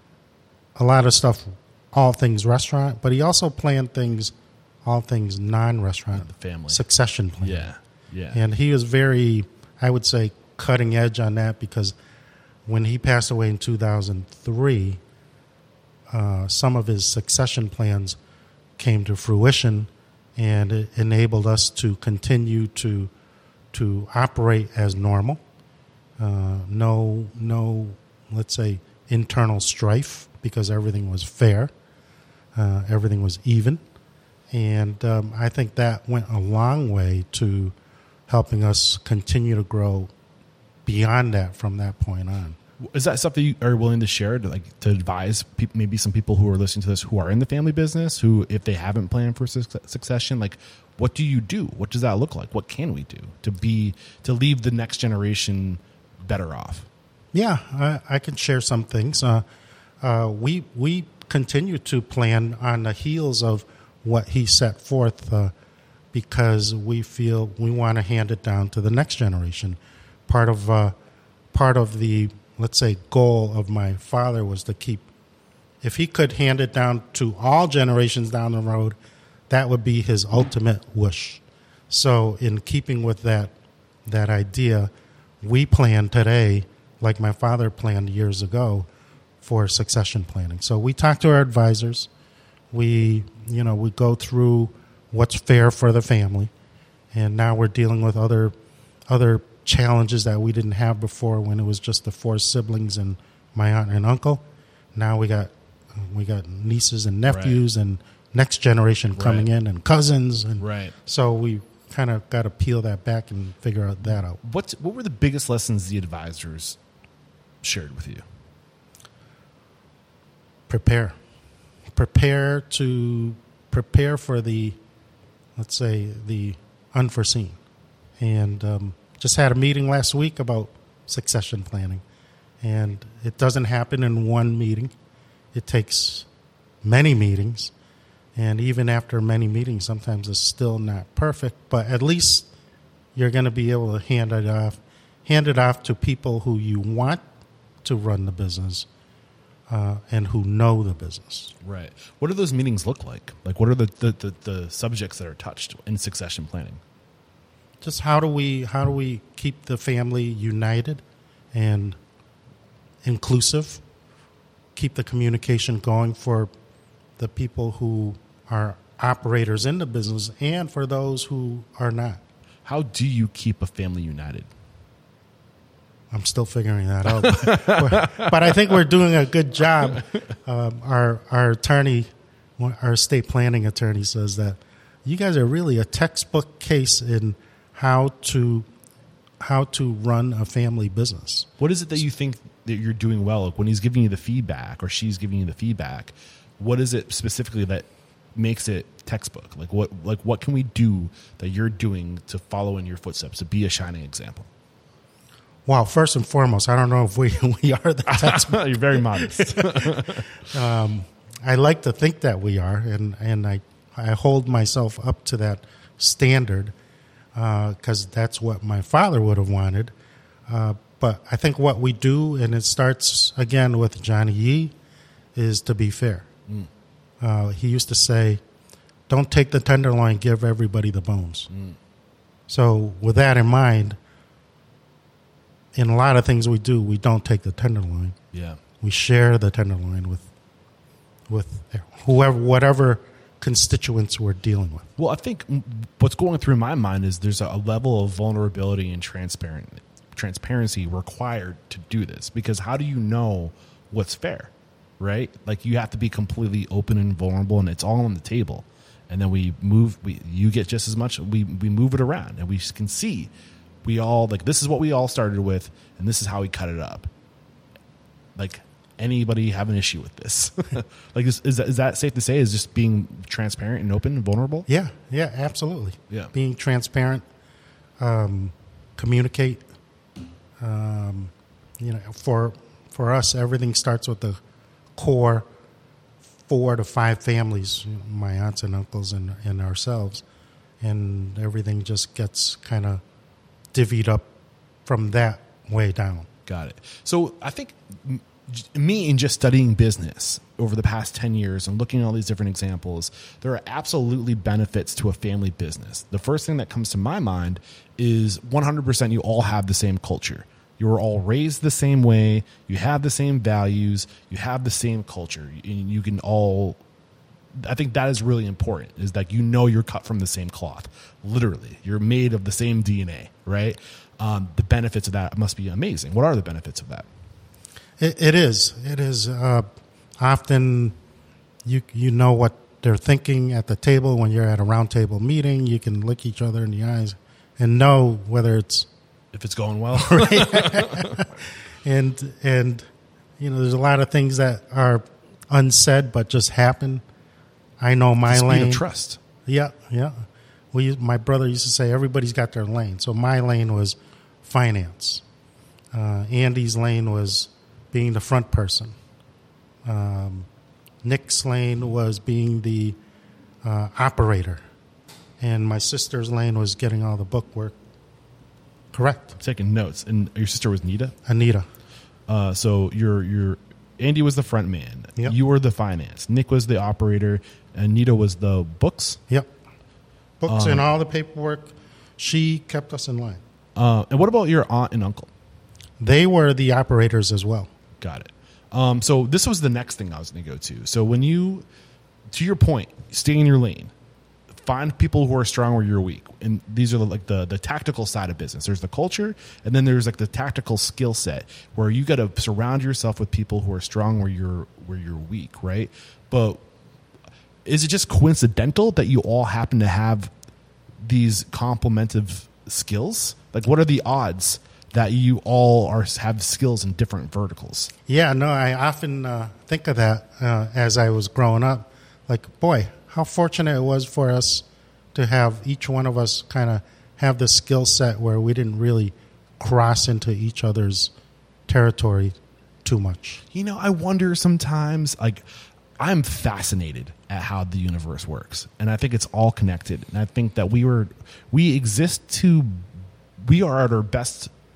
a lot of stuff, all things restaurant, but he also planned things, all things non-restaurant. The family succession planning. Yeah, yeah. And he was very, I would say, cutting edge on that because when he passed away in two thousand three, uh, some of his succession plans came to fruition, and it enabled us to continue to to operate as normal. Uh, no, no, let's say, internal strife because everything was fair, uh, everything was even, and um, I think that went a long way to helping us continue to grow beyond that from that point on. Is that stuff that you are willing to share to like to advise people, maybe some people who are listening to this who are in the family business, who if they haven't planned for succession, like what do you do? What does that look like? What can we do to be to leave the next generation better off? Yeah, I, I can share some things. Uh, uh, we we continue to plan on the heels of what he set forth uh, because we feel we want to hand it down to the next generation. Part of uh, part of the, let's say, goal of my father was to keep, if he could hand it down to all generations down the road, that would be his ultimate wish. So in keeping with that that idea, we plan today, like my father planned years ago, for succession planning. So we talk to our advisors. We, you know, we go through what's fair for the family, and now we're dealing with other other challenges that we didn't have before when it was just the four siblings and my aunt and uncle. Now we got we got nieces and nephews right. and next generation coming right. in and cousins, and right. so we kind of got to peel that back and figure out that out. What what were the biggest lessons the advisors shared with you? Prepare, prepare to prepare for the, let's say, the unforeseen, and um, just had a meeting last week about succession planning, and it doesn't happen in one meeting. It takes many meetings, and even after many meetings, sometimes it's still not perfect, but at least you're going to be able to hand it off, hand it off to people who you want to run the business, uh, and who know the business. Right. What do those meetings look like? Like, what are the, the, the, the subjects that are touched in succession planning? Just how do we how do we keep the family united and inclusive? Keep the communication going for the people who are operators in the business and for those who are not. How do you keep a family united? I'm still figuring that out, but, but I think we're doing a good job. Um, our our attorney, our estate planning attorney, says that you guys are really a textbook case in how to how to run a family business. What is it that you think that you're doing well? Like when he's giving you the feedback or she's giving you the feedback, what is it specifically that makes it textbook? Like what like what can we do that you're doing to follow in your footsteps, to be a shining example? Well, first and foremost, I don't know if we, we are the textbook. You're very modest. um, I like to think that we are, and, and I, I hold myself up to that standard because uh, that's what my father would have wanted. Uh, but I think what we do, and it starts again with Johnny Yee, is to be fair. Mm. Uh, he used to say, don't take the tenderloin, give everybody the bones. Mm. So with that in mind, in a lot of things we do, we don't take the tenderloin. Yeah, we share the tenderloin with with whoever, whatever constituents we're dealing with. Well, I think what's going through my mind is there's a level of vulnerability and transparent transparency required to do this, because how do you know what's fair, right? Like you have to be completely open and vulnerable, and it's all on the table. And then we move. We you get just as much. We we move it around, and we can see. We all like this is what we all started with, and this is how we cut it up. Like anybody have an issue with this? Like is, is that is that safe to say? Is just being transparent and open and vulnerable? Yeah, yeah, absolutely. Yeah, being transparent, um, communicate. Um, you know, for for us, everything starts with the core four to five families, you know, my aunts and uncles and and ourselves, and everything just gets kind of divvied up from that way down. Got it. So I think m- me in just studying business over the past ten years and looking at all these different examples, there are absolutely benefits to a family business. The first thing that comes to my mind is one hundred percent you all have the same culture. You were all raised the same way. You have the same values. You have the same culture. And you can all... I think that is really important, is that you know you're cut from the same cloth. Literally, you're made of the same D N A, right? Um, the benefits of that must be amazing. What are the benefits of that? It, it is. It is. Uh, often you you know what they're thinking at the table when you're at a round table meeting. You can look each other in the eyes and know whether it's... If it's going well. Right? and, and, you know, there's a lot of things that are unsaid but just happen. I know my the lane. Of trust. Yeah, yeah. We, my brother used to say everybody's got their lane. So my lane was finance. Uh, Andy's lane was being the front person. Um, Nick's lane was being the uh, operator. And my sister's lane was getting all the book work correct. I'm taking notes. And your sister was Nita? Anita. Uh, so your your Andy was the front man. Yep. You were the finance. Nick was the operator. And Nita was the books? Yep. Books um, and all the paperwork. She kept us in line. Uh, and what about your aunt and uncle? They were the operators as well. Got it. Um, so this was the next thing I was going to go to. So when you, to your point, stay in your lane. Find people who are strong where you're weak. And these are the, like the, the tactical side of business. There's the culture, and then there's like the tactical skill set where you got to surround yourself with people who are strong where you're where you're weak, right? But is it just coincidental that you all happen to have these complementive skills? Like, what are the odds that you all are have skills in different verticals? Yeah, no, I often uh, think of that uh, as I was growing up. Like, boy, how fortunate it was for us to have each one of us kind of have the skill set where we didn't really cross into each other's territory too much. You know, I wonder sometimes, like, I'm fascinated at how the universe works, and I think it's all connected. And I think that we were, we exist to, we are at our best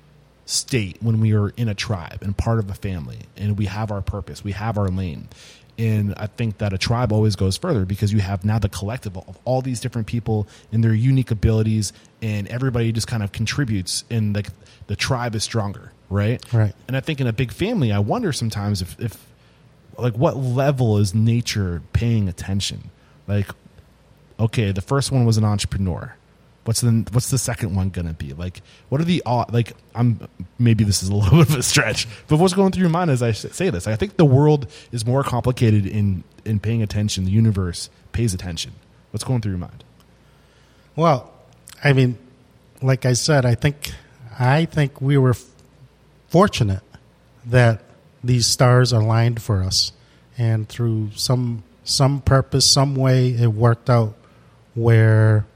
state when we are in a tribe and part of a family, and we have our purpose, we have our lane. And I think that a tribe always goes further because you have now the collective of all these different people and their unique abilities, and everybody just kind of contributes, and like the tribe is stronger, right? Right. And I think in a big family, I wonder sometimes if, if like what level is nature paying attention? Like, okay, the first one was an entrepreneur. What's the what's the second one gonna be? Like, what are the like? I'm maybe this is a little bit of a stretch, but what's going through your mind as I say this? I think the world is more complicated in in paying attention. The universe pays attention. What's going through your mind? Well, I mean, like I said, I think I think we were f- fortunate that these stars aligned for us, and through some some purpose, some way, it worked out where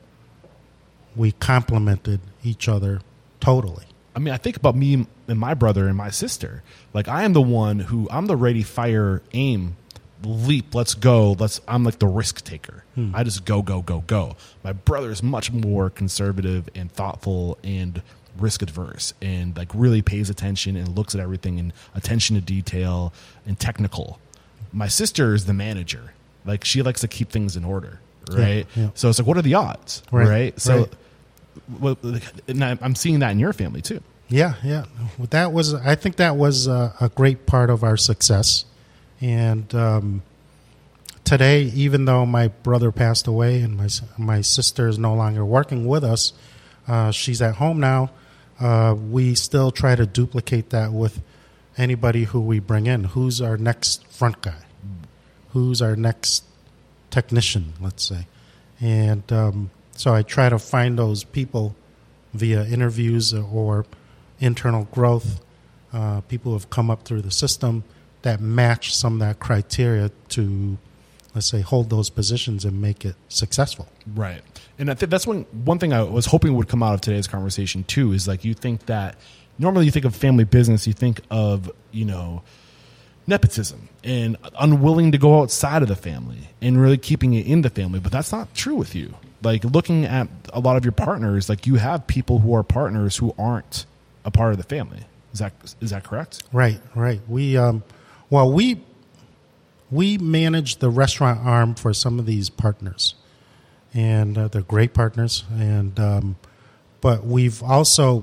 we complemented each other totally. I mean, I think about me and my brother and my sister. Like, I am the one who I'm the ready, fire, aim, leap. Let's go. Let's. I'm like the risk taker. Hmm. I just go, go, go, go. My brother is much more conservative and thoughtful and risk adverse, and like really pays attention and looks at everything and attention to detail and technical. My sister is the manager. Like, she likes to keep things in order. Right. Yeah, yeah. So it's like, what are the odds? Right. right? So right. Well, and I'm seeing that in your family too. Yeah. Yeah. That was, I think that was a, a great part of our success. And um, today, even though my brother passed away and my, my sister is no longer working with us, uh, she's at home now. Uh, we still try to duplicate that with anybody who we bring in. Who's our next front guy? Who's our next technician, let's say. And um, so I try to find those people via interviews or internal growth, uh, people who have come up through the system that match some of that criteria to, let's say, hold those positions and make it successful. Right. And I think that's one, one thing I was hoping would come out of today's conversation too, is like, you think that normally you think of family business, you think of, you know, nepotism and unwilling to go outside of the family and really keeping it in the family. But that's not true with you. Like, looking at a lot of your partners, like, you have people who are partners who aren't a part of the family. Is that, is that correct? Right, right. We, um, well, we, we manage the restaurant arm for some of these partners, and uh, they're great partners. And, um, but we've also,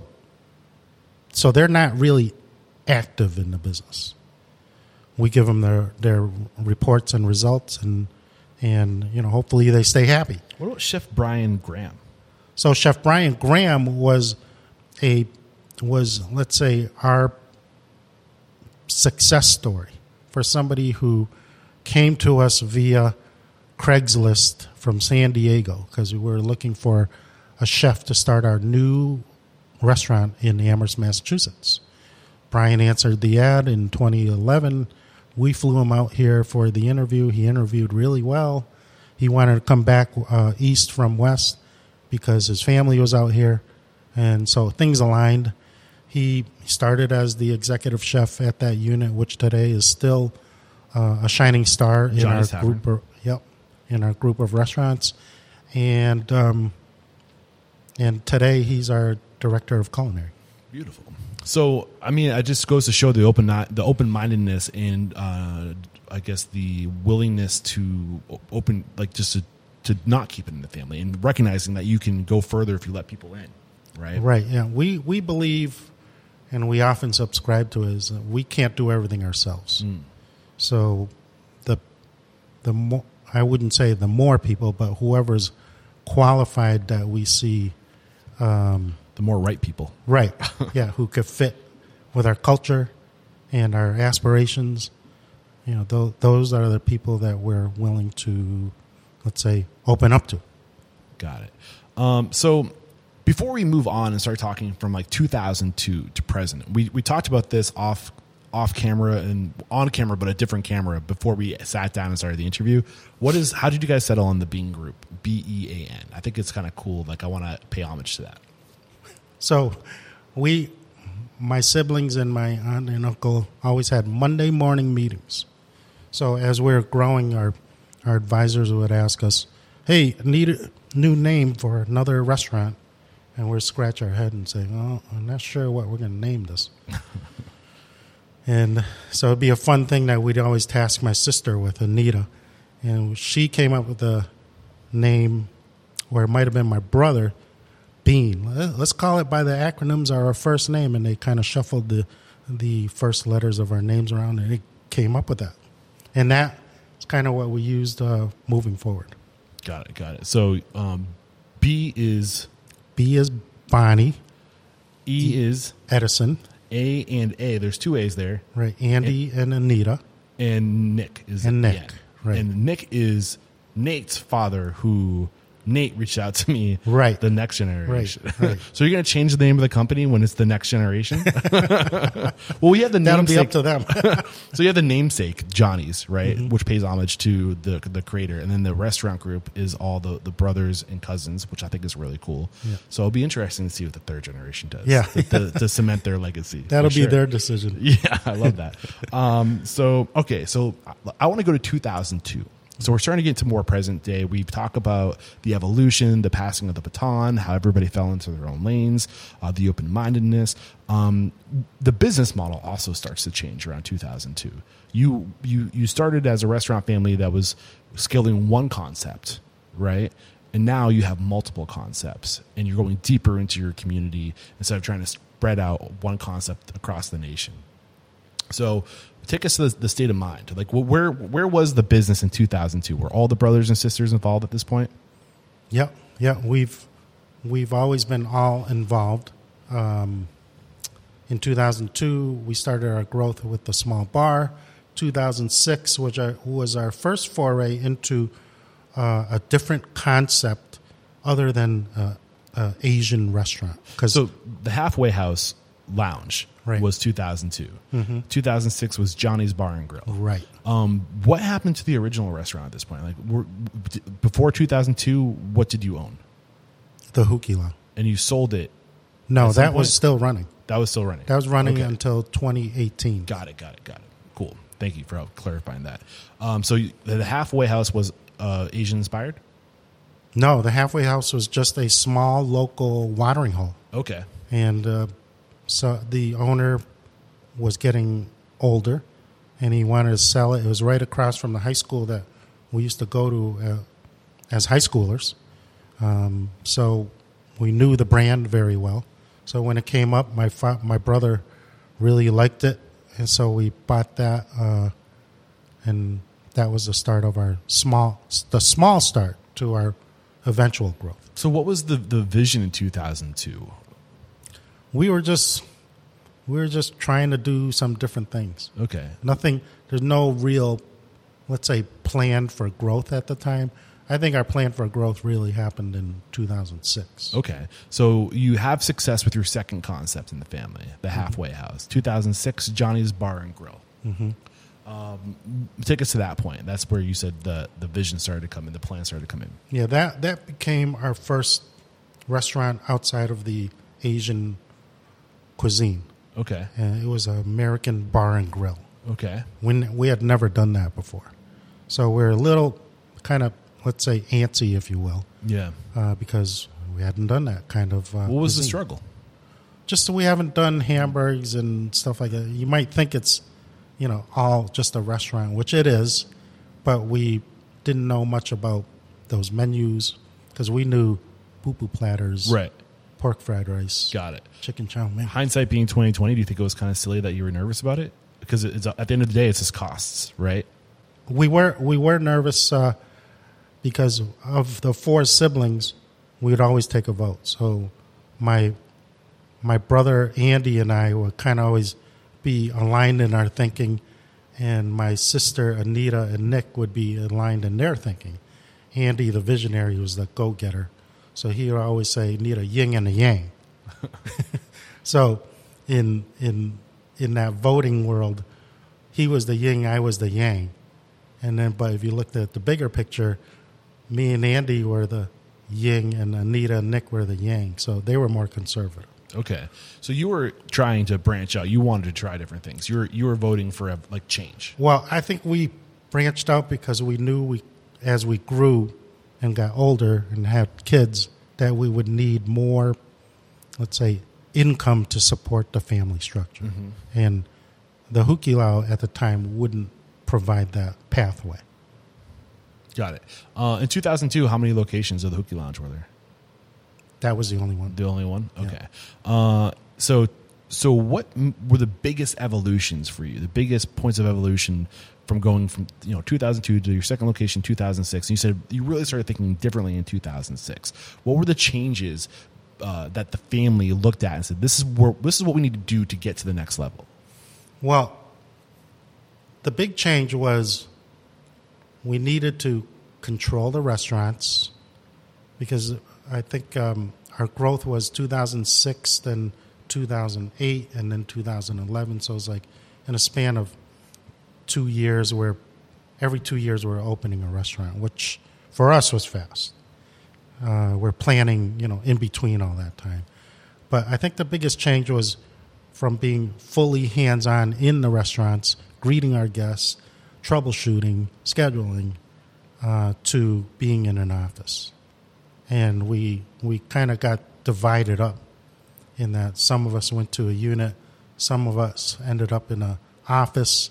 so they're not really active in the business. We give them their, their reports and results, and and you know, hopefully they stay happy. What about Chef Brian Graham? So Chef Brian Graham was a was let's say our success story for somebody who came to us via Craigslist from San Diego, because we were looking for a chef to start our new restaurant in Amherst, Massachusetts. Brian answered the ad in twenty eleven. We flew him out here for the interview. He interviewed really well. He wanted to come back uh, east from west because his family was out here. And so things aligned. He started as the executive chef at that unit, which today is still uh, a shining star in Johnny's our Tavern. group. Of, yep, in our group of restaurants. And um, and today he's our director of culinary. Beautiful. So, I mean, it just goes to show the open the open mindedness and uh, I guess the willingness to open, like, just to, to not keep it in the family, and recognizing that you can go further if you let people in, right? Right. Yeah. We we believe, and we often subscribe to, is that we can't do everything ourselves. Mm. So, the the mo- I wouldn't say the more people, but whoever's qualified that we see. Um, The more right people. Right, yeah, who could fit with our culture and our aspirations. You know, th- those are the people that we're willing to, let's say, open up to. Got it. Um, so before we move on and start talking from like two thousand two to present, we, we talked about this off off camera and on camera, but a different camera before we sat down and started the interview. What is, how did you guys settle on the Bean Group? B E A N. I think it's kind of cool. Like, I want to pay homage to that. So we, my siblings and my aunt and uncle always had Monday morning meetings. So as we were growing, our, our advisors would ask us, hey, need a new name for another restaurant. and we're scratch our head and saying, "Oh, I'm not sure what we're going to name this." And so it'd be a fun thing that we'd always task my sister with, Anita, and she came up with a name, or it might have been my brother, Bean. Let's call it by the acronyms or our first name, and they kind of shuffled the the first letters of our names around, and it came up with that. And that's kind of what we used uh, moving forward. Got it, got it. So um, B is? B is Bonnie. E, e is? Edison. A and A. There's two A's there. Right, Andy and, and Anita. And Nick is And Nick, yeah. right. And Nick is Nate's father, who Nate reached out to me. Right. The Next Generation. Right, right. So you're going to change the name of the company when it's the Next Generation? Well, we have the That'll be namesake. up to them. So you have the namesake, Johnny's, right, Mm-hmm. which pays homage to the the creator. And then the restaurant group is all the, the brothers and cousins, which I think is really cool. Yeah. So it'll be interesting to see what the third generation does Yeah. to, to, to cement their legacy. That'll for be sure. their decision. Yeah, I love that. um, so, okay, so I, I want to go to two thousand two. So we're starting to get into more present day. We talk about the evolution, the passing of the baton, how everybody fell into their own lanes, uh, the open-mindedness. Um, the business model also starts to change around two thousand two. You you you started as a restaurant family that was scaling one concept, right? And now you have multiple concepts, and you're going deeper into your community instead of trying to spread out one concept across the nation. So take us to the, the state of mind. Like, well, where where was the business in two thousand two? Were all the brothers and sisters involved at this point? Yep, yeah. We've we've always been all involved. Um, in two thousand two, we started our growth with the small bar. two thousand six, which our, was our first foray into uh, a different concept other than uh, uh, Asian restaurant. Cause So the Halfway House Lounge Right. was two thousand two. Mm-hmm. two thousand six was Johnny's Bar and Grill. right. Um, what happened to the original restaurant at this point? Like, were, before two thousand two, what did you own? The Hookie Lounge. And you sold it. No, At some that was point? still running. That was still running. That was running Okay. until twenty eighteen. Got it, got it, got it. Cool. Thank you for help clarifying that. Um, so you, the Halfway House was uh, Asian inspired? No, the Halfway House was just a small local watering hole. Okay. And uh, so the owner was getting older, and he wanted to sell it. It was right across from the high school that we used to go to uh, as high schoolers. Um, so we knew the brand very well. So when it came up, my fa- my brother really liked it, and so we bought that, uh, and that was the start of our small, the small start to our eventual growth. So what was the, the vision in two thousand two? We were just we were just trying to do some different things. Okay. Nothing. There's no real, let's say, plan for growth at the time. I think our plan for growth really happened in two thousand six. Okay. So you have success with your second concept in the family, the Halfway House. two thousand six, Johnny's Bar and Grill. Mm-hmm. Um, take us to that point. That's where you said the, the vision started to come in, the plan started to come in. Yeah, that that became our first restaurant outside of the Asian cuisine. Okay. And it was an American bar and grill. Okay. When we had never done that before, so we're a little kind of, let's say, antsy, if you will, Yeah. uh, because we hadn't done that kind of. Uh, What was the cuisine. struggle? Just that we haven't done hamburgers and stuff like that. You might think it's, you know, all just a restaurant, which it is, but we didn't know much about those menus because we knew poo-poo platters, Right. pork fried rice, Got it. chicken chow mein. Hindsight being twenty twenty, do you think it was kind of silly that you were nervous about it? Because it's, at the end of the day, it's just costs, right? We were we were nervous uh, because of the four siblings. We would always take a vote. So my my brother Andy and I would kind of always be aligned in our thinking, and my sister Anita and Nick would be aligned in their thinking. Andy, the visionary, was the go-getter, so he would always say, "Need a yin and a yang." So in in in that voting world, he was the yin, I was the yang. And then, but if you looked at the bigger picture, me and Andy were the yin, and Anita and Nick were the yang. So they were more conservative. Okay. So you were trying to branch out. You wanted to try different things. You were you were voting for a, like change. Well, I think we branched out because we knew we, as we grew and got older and had kids, that we would need more let's say, income to support the family structure. Mm-hmm. And the Hukilau at the time wouldn't provide that pathway. Got it. Uh, in two thousand two, how many locations of the Huki Lounge were there? That was the only one. The only one? Yeah. Okay. Uh, so, so what m- were the biggest evolutions for you? The biggest points of evolution from going from, you know, two thousand two to your second location, two thousand six. And you said you really started thinking differently in two thousand six. What were the changes uh, that the family looked at and said, "This is where, this is what we need to do to get to the next level"? Well, the big change was we needed to control the restaurants because I think um, our growth was two thousand six, then two thousand eight, and then two thousand eleven. So it was like in a span of two years where every two years we're opening a restaurant, which for us was fast. Uh, we're planning, you know, in between all that time. But I think the biggest change was from being fully hands-on in the restaurants, greeting our guests, troubleshooting, scheduling, uh, to being in an office. And we we kind of got divided up in that some of us went to a unit, some of us ended up in an office,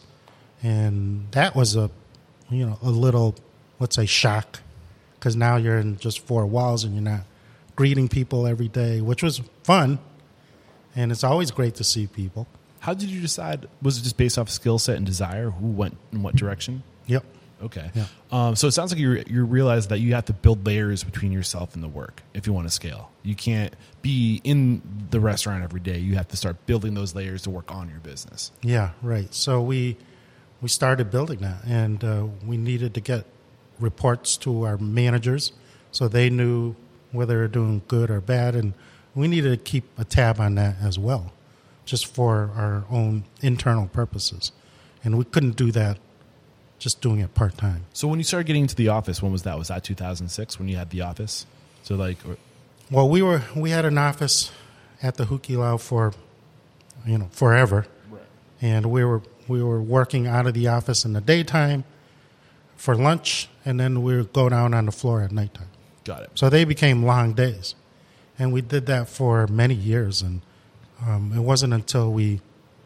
and that was a, you know, a little, let's say, shock, because now you're in just four walls and you're not greeting people every day, which was fun, and it's always great to see people. How did you decide? Was it just based off skill set and desire? Who went in what direction? Yep. Okay. Yeah. Um, so it sounds like you you realize that you have to build layers between yourself and the work if you want to scale. You can't be in the restaurant every day. You have to start building those layers to work on your business. Yeah, right. So we we started building that, and uh, we needed to get reports to our managers so they knew whether they're doing good or bad, and we needed to keep a tab on that as well, just for our own internal purposes. And we couldn't do that just doing it part-time. So when you started getting into the office, when was that? Was that two thousand six when you had the office? So like, or, Well, we were we had an office at the Hukilau for, you know, forever, right. and we were we were working out of the office in the daytime for lunch, and then we would go down on the floor at nighttime. Got it. So they became long days, and we did that for many years. And um, it wasn't until we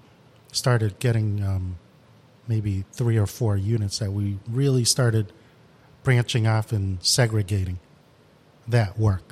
started getting um, maybe three or four units that we really started branching off and segregating that work.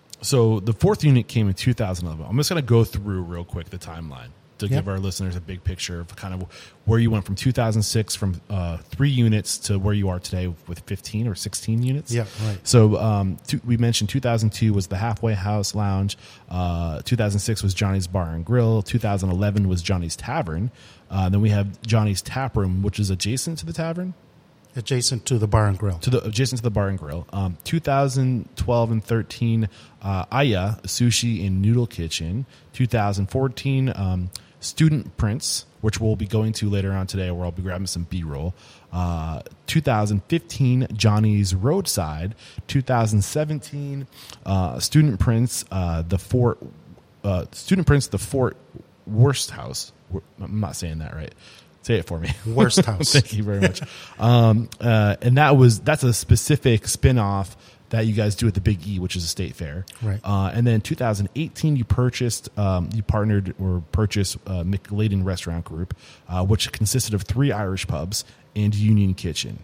So the fourth unit came in two thousand eleven. I'm just going to go through real quick the timeline to Yep. give our listeners a big picture of kind of where you went from two thousand six from uh, three units to where you are today with fifteen or sixteen units. Yeah, right. So um, two, we mentioned two thousand two was the Halfway House Lounge. Uh, two thousand six was Johnny's Bar and Grill. two thousand eleven was Johnny's Tavern. Uh, then we have Johnny's Tap Room, which is adjacent to the tavern. Adjacent to the bar and grill. To the adjacent to the bar and grill. Um, two thousand twelve and thirteen, uh, Aya Sushi and Noodle Kitchen. two thousand fourteen, um, Student Prince, which we'll be going to later on today, where I'll be grabbing some B-roll. Uh, two thousand fifteen, Johnny's Roadside. two thousand seventeen, uh, Student Prince, uh, the Fort. Uh, Student Prince, the Fort Worst House. I'm not saying that right. Say it for me. Worst House. Thank you very much. um, uh, and that was that's a specific spinoff that you guys do at the Big E, which is a state fair. Right. Uh, and then in two thousand eighteen, you purchased, um, you partnered or purchased uh, McLaden Restaurant Group, uh, which consisted of three Irish pubs and Union Kitchen.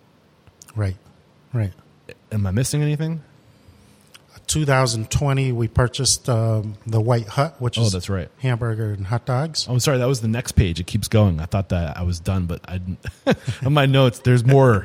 Right, right. Am I missing anything? two thousand twenty, we purchased um, the White Hut, which Oh, is that's right. hamburger and hot dogs. Oh, I'm sorry. That was the next page. It keeps going. I thought that I was done, but I didn't. On my notes, there's more.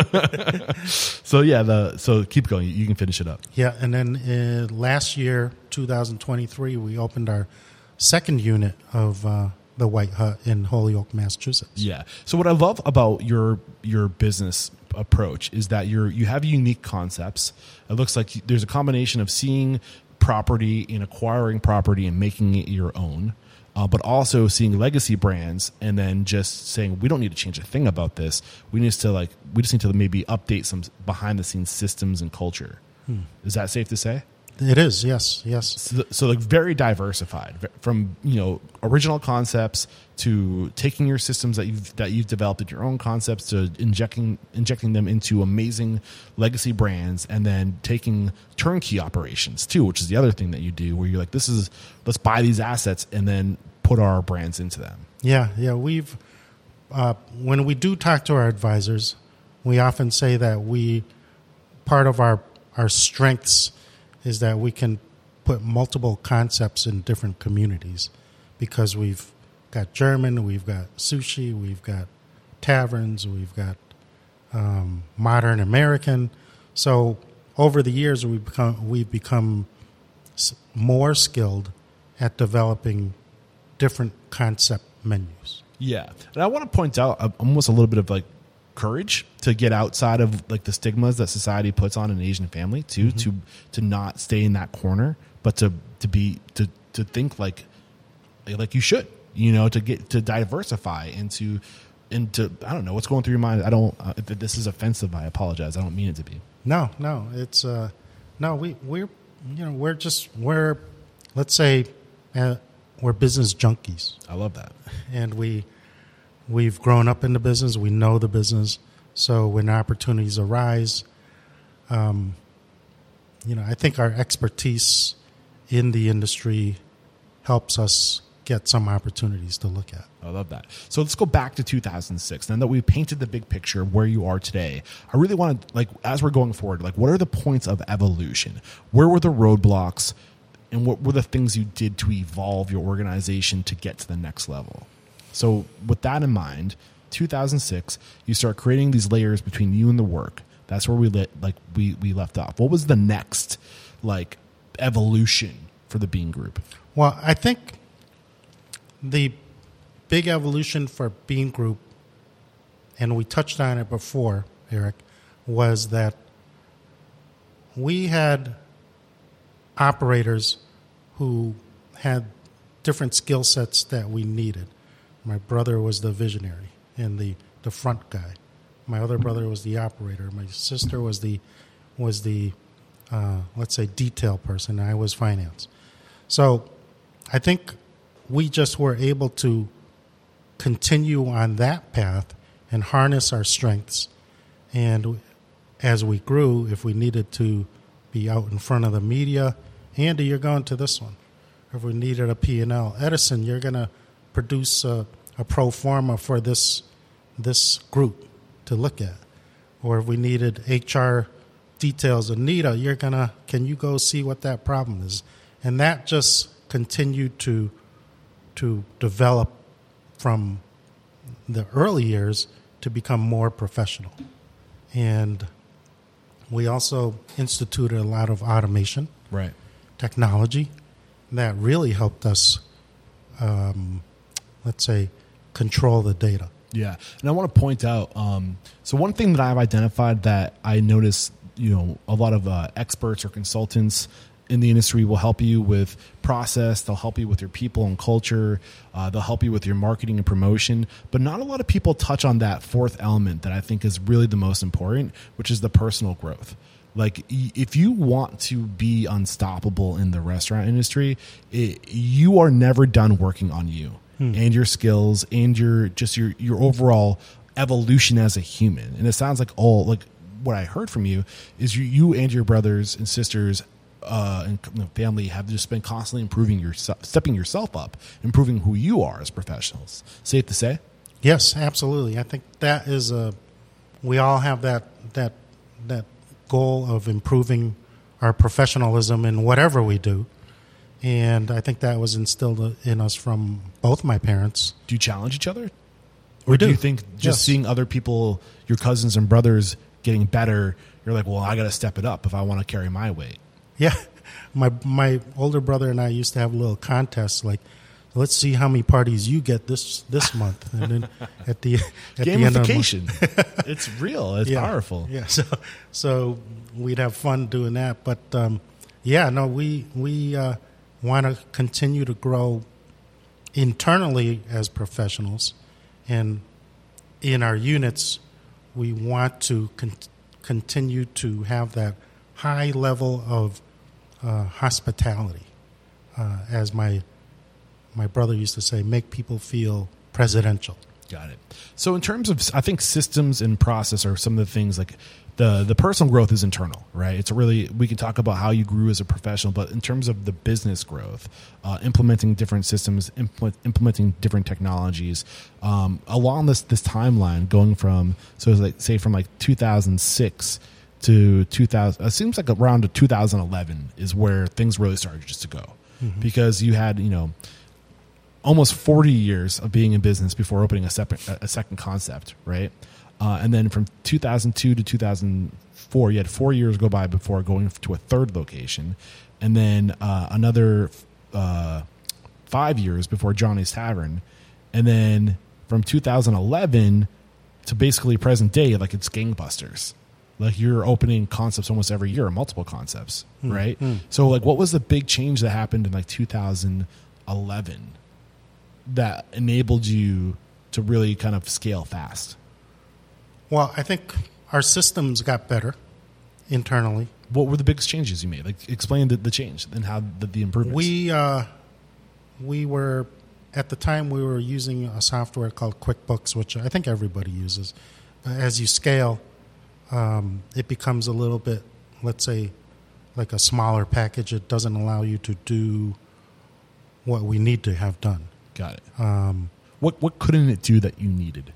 so yeah, the so keep going. You can finish it up. Yeah, and then uh, last year, two thousand twenty-three, we opened our second unit of uh, the White Hut in Holyoke, Massachusetts. Yeah. So what I love about your your business approach is that you're you have unique concepts. It looks like there's a combination of seeing property and acquiring property and making it your own, uh, but also seeing legacy brands and then just saying we don't need to change a thing about this. We need to like we just need to maybe update some behind the scenes systems and culture. Hmm. Is that safe to say? It is, yes, yes. So, so like very diversified, from you know original concepts to taking your systems that you've that you've developed at your own concepts to injecting injecting them into amazing legacy brands, and then taking turnkey operations too, which is the other thing that you do, where you're like, this is let's buy these assets and then put our brands into them. Yeah, yeah. We've uh, when we do talk to our advisors, we often say that we part of our our strengths is that we can put multiple concepts in different communities, because we've got German, we've got sushi, we've got taverns, we've got um, modern American. So over the years, we've become, we've become more skilled at developing different concept menus. Yeah. And I want to point out uh, almost a little bit of like courage to get outside of like the stigmas that society puts on an Asian family too, mm-hmm. to to not stay in that corner, but to to be to to think like like you should, you know, to get to diversify into into I don't know what's going through your mind. I don't uh, if this is offensive, I apologize. I don't mean it to be. No, no, it's uh no, we we're you know, we're just we're let's say uh, we're business junkies. I love that. And we We've grown up in the business. We know the business. So when opportunities arise, um, you know, I think our expertise in the industry helps us get some opportunities to look at. I love that. So let's go back to two thousand six. Now that we've painted the big picture of where you are today, I really want to, like, as we're going forward, like, what are the points of evolution? Where were the roadblocks? And what were the things you did to evolve your organization to get to the next level? So with that in mind, two thousand six, you start creating these layers between you and the work. That's where we lit, like we, we left off. What was the next like evolution for the Bean Group? Well, I think the big evolution for Bean Group, and we touched on it before, Eric, was that we had operators who had different skill sets that we needed. My brother was the visionary and the, the front guy. My other brother was the operator. My sister was the was the uh, let's say detail person. I was finance. So I think we just were able to continue on that path and harness our strengths. And as we grew, if we needed to be out in front of the media, Andy, you're going to this one. If we needed a P and L, Edison, you're going to produce a, a pro forma for this this group to look at. Or if we needed H R details, Anita, you're going to, can you go see what that problem is? And that just continued to to develop from the early years to become more professional. And we also instituted a lot of automation, right, technology that really helped us, um, let's say, control the data. Yeah, and I want to point out, um, so one thing that I've identified that I notice, you know, a lot of uh, experts or consultants in the industry will help you with process, they'll help you with your people and culture, uh, they'll help you with your marketing and promotion, but not a lot of people touch on that fourth element that I think is really the most important, which is the personal growth. Like, if you want to be unstoppable in the restaurant industry, it, you are never done working on you hmm. and your skills and your just your your overall evolution as a human. And it sounds like all like what I heard from you is you, you and your brothers and sisters uh, and family have just been constantly improving yourself, stepping yourself up, improving who you are as professionals. Safe to say? Yes, absolutely. I think that is a. We all have that that that. goal of improving our professionalism in whatever we do. And I think that was instilled in us from both my parents. Do you challenge each other? Or we do. do you think just yes. seeing other people, your cousins and brothers getting better, you're like, well, I got to step it up if I want to carry my weight? Yeah. My my older brother and I used to have a little contest, like, let's see how many parties you get this this month. And then at the at gamification. The end of the month, it's real. It's yeah, powerful. Yeah. So so we'd have fun doing that. But um, yeah, no, we we uh, want to continue to grow internally as professionals, and in our units, we want to con- continue to have that high level of uh, hospitality, uh, as my my brother used to say, make people feel presidential. Got it. So in terms of, I think systems and process are some of the things like the, the personal growth is internal, right? It's really, we can talk about how you grew as a professional, but in terms of the business growth, uh, implementing different systems, implement, implementing different technologies, um, along this, this timeline going from, so it's like, say from like two thousand six to two thousand, it seems like around to two thousand eleven is where things really started just to go, mm-hmm. because you had, you know, almost forty years of being in business before opening a separate, a second concept, right? Uh, and then from two thousand two to two thousand four, you had four years go by before going to a third location. And then uh, another uh, five years before Johnny's Tavern. And then from two thousand eleven to basically present day, like it's gangbusters. Like you're opening concepts almost every year, multiple concepts, mm-hmm. right? Mm-hmm. So like what was the big change that happened in like two thousand eleven? That enabled you to really kind of scale fast? Well, I think our systems got better internally. What were the biggest changes you made? Like, explain the, the change and how the, the improvements. We uh, we were at the time we were using a software called QuickBooks, which I think everybody uses. But as you scale, um, it becomes a little bit, let's say, like a smaller package. It doesn't allow you to do what we need to have done. Got it. Um, what what couldn't it do that you needed?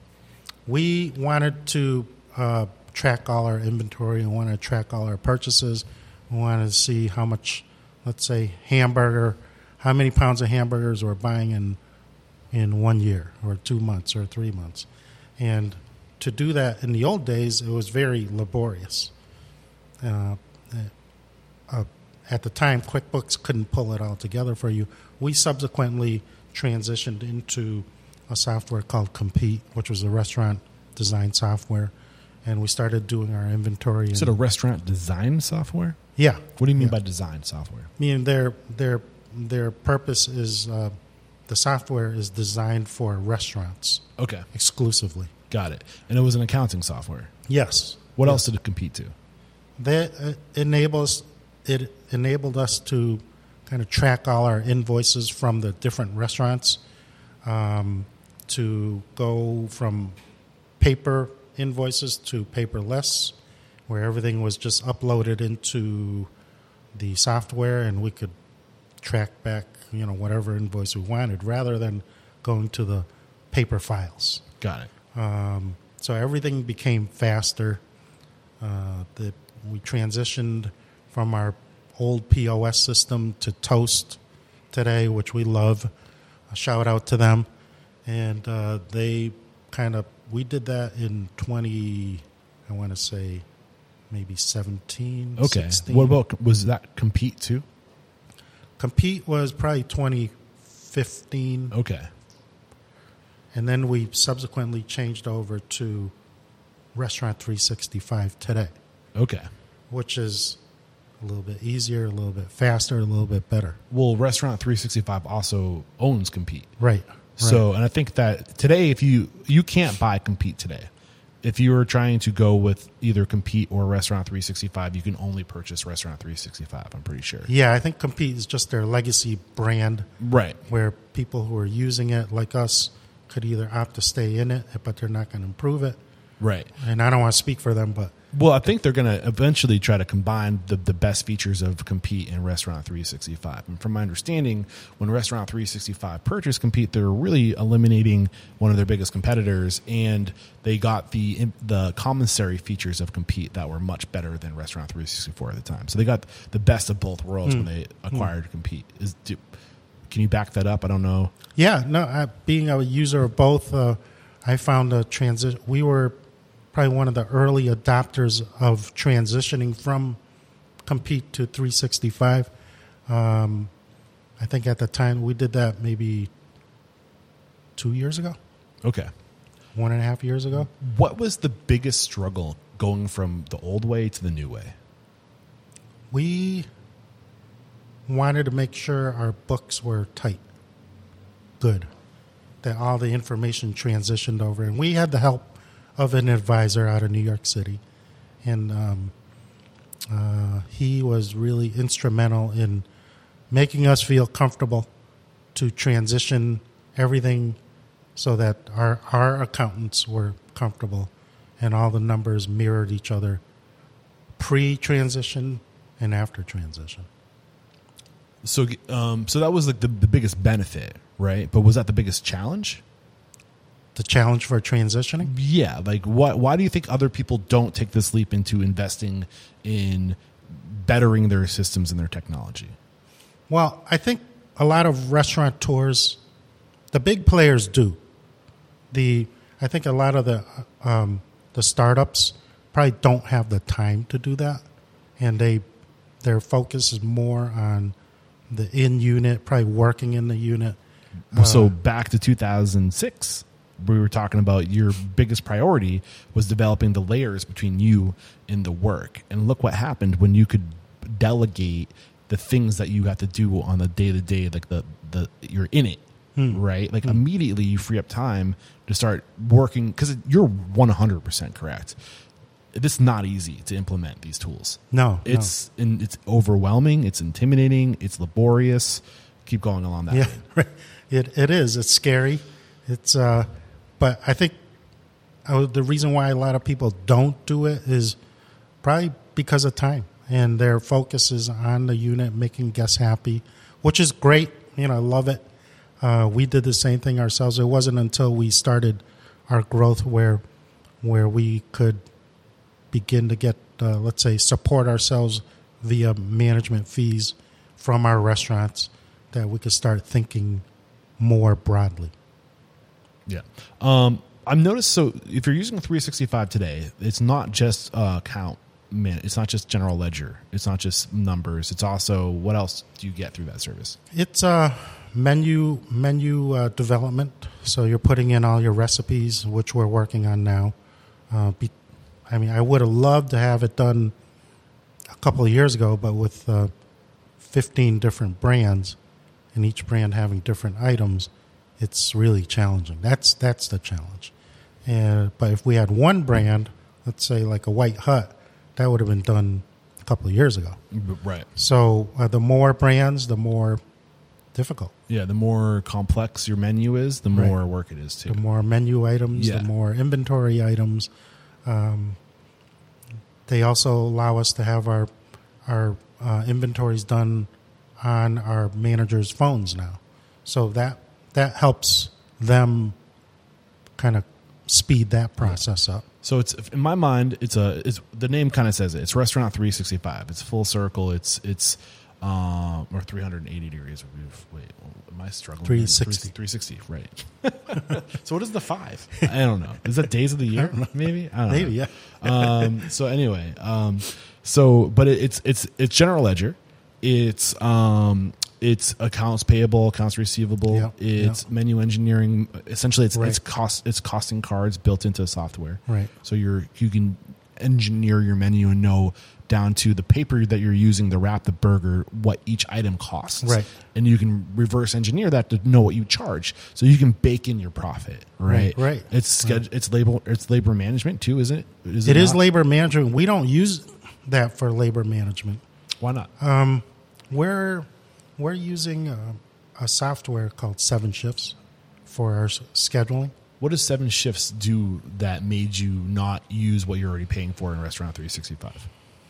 We wanted to uh, track all our inventory and wanted to track all our purchases. We wanted to see how much, let's say, hamburger, how many pounds of hamburgers we're buying in in one year or two months or three months. And to do that in the old days, it was very laborious. Uh, uh, at the time, QuickBooks couldn't pull it all together for you. We subsequently transitioned into a software called Compete, which was a restaurant design software, and we started doing our inventory. Is it a restaurant design software? Yeah. What do you mean yeah. by design software? Meaning their their their purpose is uh, the software is designed for restaurants. Okay. Exclusively. Got it. And it was an accounting software. Yes. What yes. else did it compete to? That uh, enables it enabled us to kind of track all our invoices from the different restaurants, um, to go from paper invoices to paperless, where everything was just uploaded into the software and we could track back, you know, whatever invoice we wanted rather than going to the paper files. Got it. Um, so everything became faster. Uh, the, we transitioned from our old P O S system to Toast today, which we love. A shout out to them. And uh, they kind of, we did that in twenty, I want to say maybe seventeen, okay. sixteen. What about, was that Compete too? Compete was probably twenty fifteen. Okay. And then we subsequently changed over to Restaurant three sixty-five today. Okay. Which is a little bit easier, a little bit faster, a little bit better. Well, Restaurant three sixty-five also owns Compete. Right. So, right. and I think that today, if you, you can't buy Compete today. If you were trying to go with either Compete or Restaurant three sixty-five, you can only purchase Restaurant three sixty-five, I'm pretty sure. Yeah, I think Compete is just their legacy brand. Right. Where people who are using it, like us, could either opt to stay in it, but they're not going to improve it. Right. And I don't want to speak for them, but... Well, I think they're going to eventually try to combine the, the best features of Compete and Restaurant three sixty-five. And from my understanding, when Restaurant three sixty-five purchased Compete, they're really eliminating one of their biggest competitors, and they got the the commissary features of Compete that were much better than Restaurant three sixty-four at the time. So they got the best of both worlds mm. when they acquired mm. Compete. Is do, Can you back that up? I don't know. Yeah, no, I, being a user of both, uh, I found a transition. We were probably one of the early adopters of transitioning from Compete to three sixty-five. Um, I think at the time we did that maybe two years ago. Okay. One and a half years ago. What was the biggest struggle going from the old way to the new way? We wanted to make sure our books were tight, good, that all the information transitioned over. And we had the help of an advisor out of New York City. And um, Uh, he was really instrumental in making us feel comfortable to transition everything so that our, our accountants were comfortable and all the numbers mirrored each other pre-transition and after transition. So, um, so that was like the, the biggest benefit, right? But was that the biggest challenge? The challenge for transitioning? Yeah. Like, what? Why do you think other people don't take this leap into investing in bettering their systems and their technology? Well, I think a lot of restaurateurs, the big players do. The I think a lot of the um, the startups probably don't have the time to do that, and they their focus is more on the in unit, probably working in the unit. So Uh, back to two thousand six, we were talking about your biggest priority was developing the layers between you and the work. And look what happened when you could delegate the things that you got to do on the day to day, like the, the you're in it, Hmm. right? Like immediately you free up time to start working because you're one hundred percent correct. It's not easy to implement these tools. No, It's in, it's overwhelming. It's intimidating. It's laborious. Keep going along that Yeah, way. right. It it is. It's scary. It's uh, but I think uh, the reason why a lot of people don't do it is probably because of time, and their focus is on the unit, making guests happy, which is great. You know, I love it. Uh, we did the same thing ourselves. It wasn't until we started our growth where where we could begin to get, uh, let's say, support ourselves via management fees from our restaurants, that we could start thinking more broadly. Yeah. Um, I've noticed, so if you're using three sixty-five today, it's not just uh, account, man, it's not just general ledger. It's not just numbers. It's also, what else do you get through that service? It's uh, menu menu uh, development. So you're putting in all your recipes, which we're working on now. Uh, be, I mean, I would have loved to have it done a couple of years ago, but with uh, fifteen different brands and each brand having different items, it's really challenging. That's that's the challenge. And but if we had one brand, let's say like a White Hut, that would have been done a couple of years ago. Right. So uh, the more brands, the more difficult. Yeah, the more complex your menu is, the more work it is too. The more menu items, Yeah. the more inventory items. Um, they also allow us to have our our uh, inventories done on our managers' phones now, so that that helps them kind of speed that process up. So it's, in my mind, it's a it's the name kind of says it. It's Restaurant three sixty-five. It's full circle. It's it's uh, or three hundred eighty degrees. Wait, am I struggling? three sixty. three sixty, right. So what is the five? I don't know. Is that days of the year? Maybe? I don't Maybe, know. yeah. um, so anyway, um, so but it, it's it's it's general ledger. It's um, it's accounts payable, accounts receivable. Yeah, it's yeah. menu engineering. Essentially, it's Right. it's cost it's costing cards built into software. Right. So you're you can engineer your menu and know down to the paper that you're using to wrap the burger what each item costs. Right. And you can reverse engineer that to know what you charge, so you can bake in your profit. Right. Right, right. It's sched- it's labor it's labor management too, isn't it? Is It is not? labor management. We don't use that for labor management. Why not? Um, we're we're using a, a software called Seven Shifts for our s- scheduling. What does Seven Shifts do that made you not use what you're already paying for in Restaurant three sixty-five?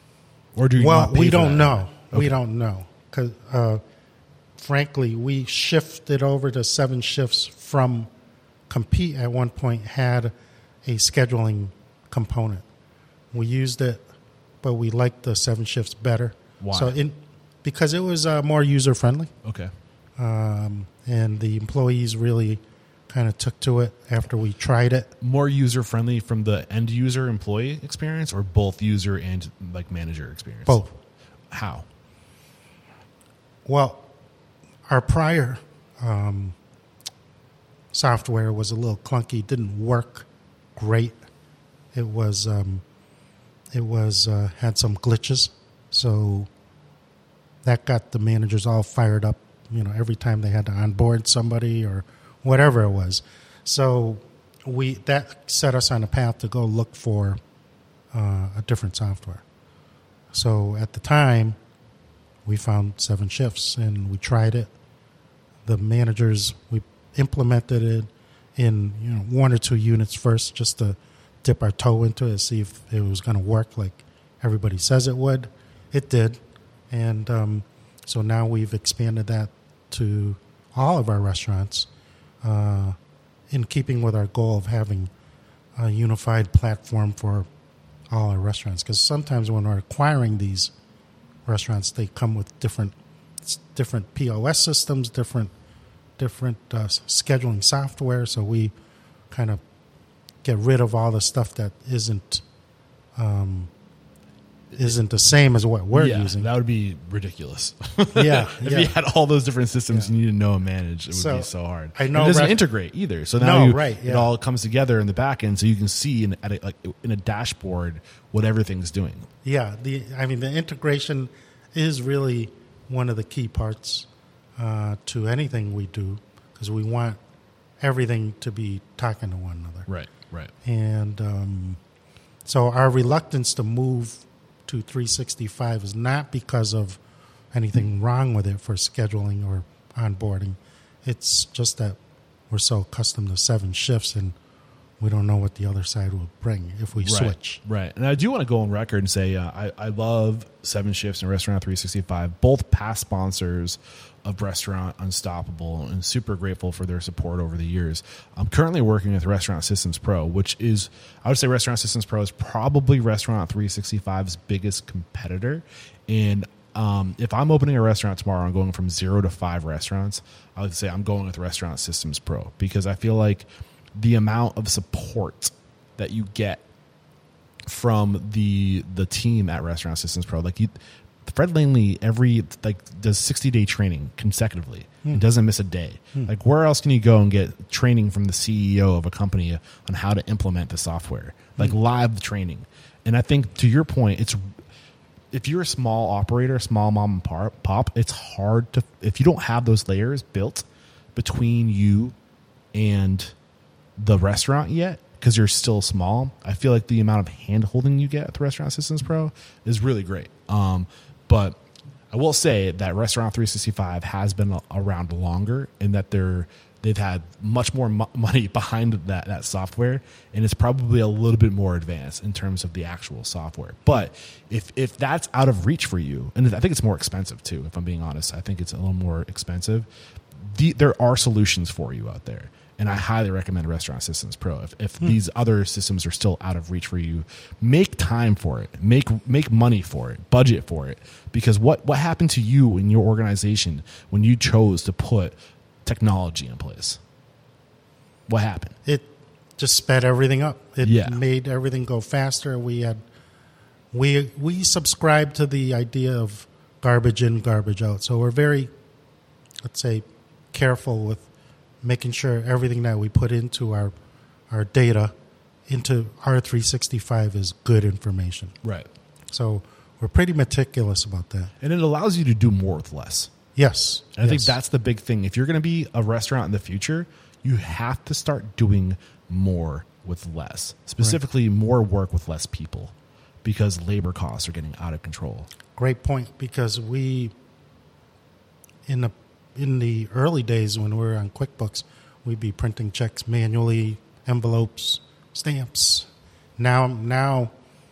Or do you Well, not pay we for don't that? know. Okay. We don't know because, uh, frankly, we shifted over to Seven Shifts from Compete. At one point, had a scheduling component. We used it, but we liked the Seven Shifts better. Why? So, in because it was uh, more user friendly. Okay. Um, and the employees really kind of took to it after we tried it. More user friendly from the end user employee experience, or both user and like manager experience? Both. How? Well, our prior um, software was a little clunky, didn't work great. It was um, it was uh, had some glitches, so that got the managers all fired up. You know, every time they had to onboard somebody or whatever it was. So we that set us on a path to go look for uh, a different software. So at the time, we found seven shifts, and we tried it. The managers, we implemented it in you know one or two units first, just to dip our toe into it, see if it was going to work like everybody says it would. It did, and um, so now we've expanded that to all of our restaurants, uh, in keeping with our goal of having a unified platform for all our restaurants. Because sometimes when we're acquiring these restaurants, they come with different different P O S systems, different different uh, scheduling software. So we kind of get rid of all the stuff that isn't um, isn't the same as what we're yeah, using. That would be ridiculous. Yeah, if yeah. you had all those different systems Yeah. you need to know and manage, it would So, be so hard. I know And it doesn't ref- integrate either. So now No, you, right, it yeah. all comes together in the back end, so you can see in at a, like in a dashboard what everything's doing. Yeah, the I mean the integration is really one of the key parts uh, to anything we do, because we want everything to be talking to one another. Right, right. And um, so our reluctance to move to three sixty-five is not because of anything wrong with it for scheduling or onboarding. It's just that we're so accustomed to seven shifts, and we don't know what the other side will bring if we Right, switch. right. And I do want to go on record and say uh, I, I love Seven Shifts and Restaurant three sixty-five, both past sponsors of Restaurant Unstoppable, and super grateful for their support over the years. I'm currently working with Restaurant Systems Pro, which is, I would say Restaurant Systems Pro is probably Restaurant three sixty-five's biggest competitor. And um, if I'm opening a restaurant tomorrow and going from zero to five restaurants, I would say I'm going with Restaurant Systems Pro, because I feel like the amount of support that you get from the the team at Restaurant Systems Pro, like you, Fred Langley every like does sixty day training consecutively Hmm. and doesn't miss a day. Like where else can you go and get training from the C E O of a company on how to implement the software, like live training? And I think to your point, it's if you're a small operator, small mom and pop, pop, it's hard to if you don't have those layers built between you and the restaurant yet, because you're still small. I feel like the amount of hand holding you get at the Restaurant Systems Pro is really great. Um, but I will say that Restaurant three sixty-five has been around longer, and that they're they've had much more mo- money behind that that software, and it's probably a little bit more advanced in terms of the actual software. But if if that's out of reach for you, and I think it's more expensive too, if I'm being honest, I think it's a little more expensive. The, there are solutions for you out there. And I highly recommend Restaurant Systems Pro. If, if hmm. these other systems are still out of reach for you, make time for it. Make make money for it. Budget for it. Because what, what happened to you in your organization when you chose to put technology in place? What happened? It just sped everything up. It Yeah. made everything go faster. We had we we subscribe to the idea of garbage in, garbage out. So we're very, let's say, careful with making sure everything that we put into our our data into R three sixty-five is good information. Right. So we're pretty meticulous about that. And it allows you to do more with less. Yes. And I think yes. that's the big thing. If you're going to be a restaurant in the future, you have to start doing more with less. Specifically, right. more work with less people, because labor costs are getting out of control. Great point, because we, in the in the early days when we were on QuickBooks, we'd be printing checks manually, envelopes, stamps. Now, now,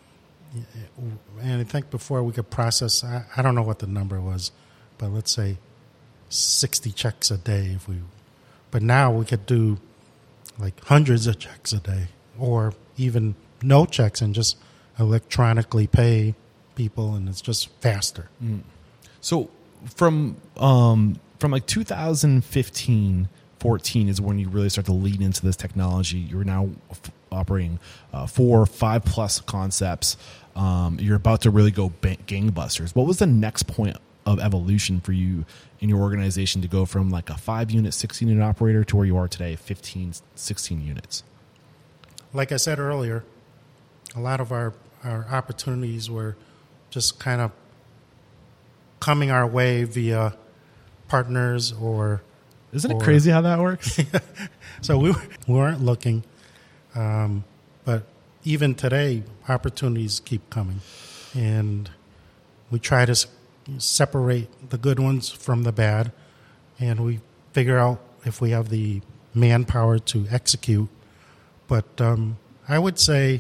and I think before we could process, I, I don't know what the number was, but let's say sixty checks a day if we. But now we could do like hundreds of checks a day, or even no checks and just electronically pay people, and it's just faster. Mm. So from um, from like two thousand fifteen, fourteen is when you really start to lean into this technology. You're now f- operating uh, four, five plus concepts. Um, you're about to really go bang- gangbusters. What was the next point of evolution for you in your organization to go from like a five unit, six unit operator to where you are today, fifteen, sixteen units? Like I said earlier, a lot of our, our opportunities were just kind of coming our way via partners or... Isn't or, it crazy how that works? So we, we weren't looking, um, but even today, opportunities keep coming. And we try to s- separate the good ones from the bad, and we figure out if we have the manpower to execute. But um, I would say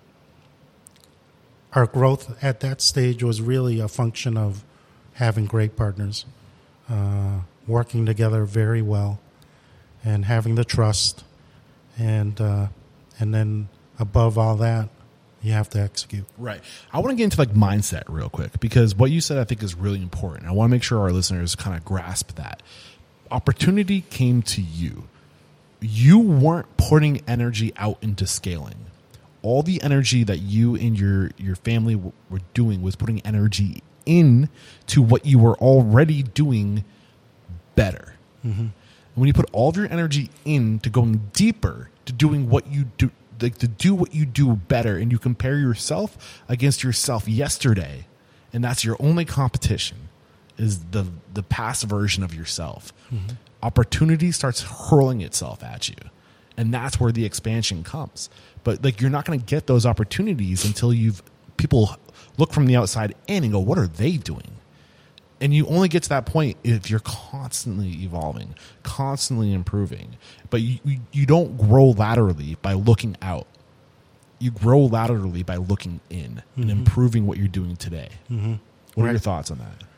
our growth at that stage was really a function of having great partners, uh, working together very well, and having the trust, and uh, and then above all that, you have to execute. Right. I want to get into like mindset real quick, because what you said I think is really important. I want to make sure our listeners kind of grasp that. Opportunity came to you. You weren't putting energy out into scaling. All the energy that you and your, your family w- were doing was putting energy in to what you were already doing better. Mm-hmm. And when you put all of your energy into going deeper, to doing what you do, like to do what you do better, and you compare yourself against yourself yesterday, and that's your only competition, is the the past version of yourself. Mm-hmm. Opportunity starts hurling itself at you, and that's where the expansion comes. But like, you're not going to get those opportunities until you've people look from the outside in and go, what are they doing? And you only get to that point if you're constantly evolving, constantly improving. But you, you, you don't grow laterally by looking out. You grow laterally by looking in mm-hmm. and improving what you're doing today. Mm-hmm. What right. are your thoughts on that?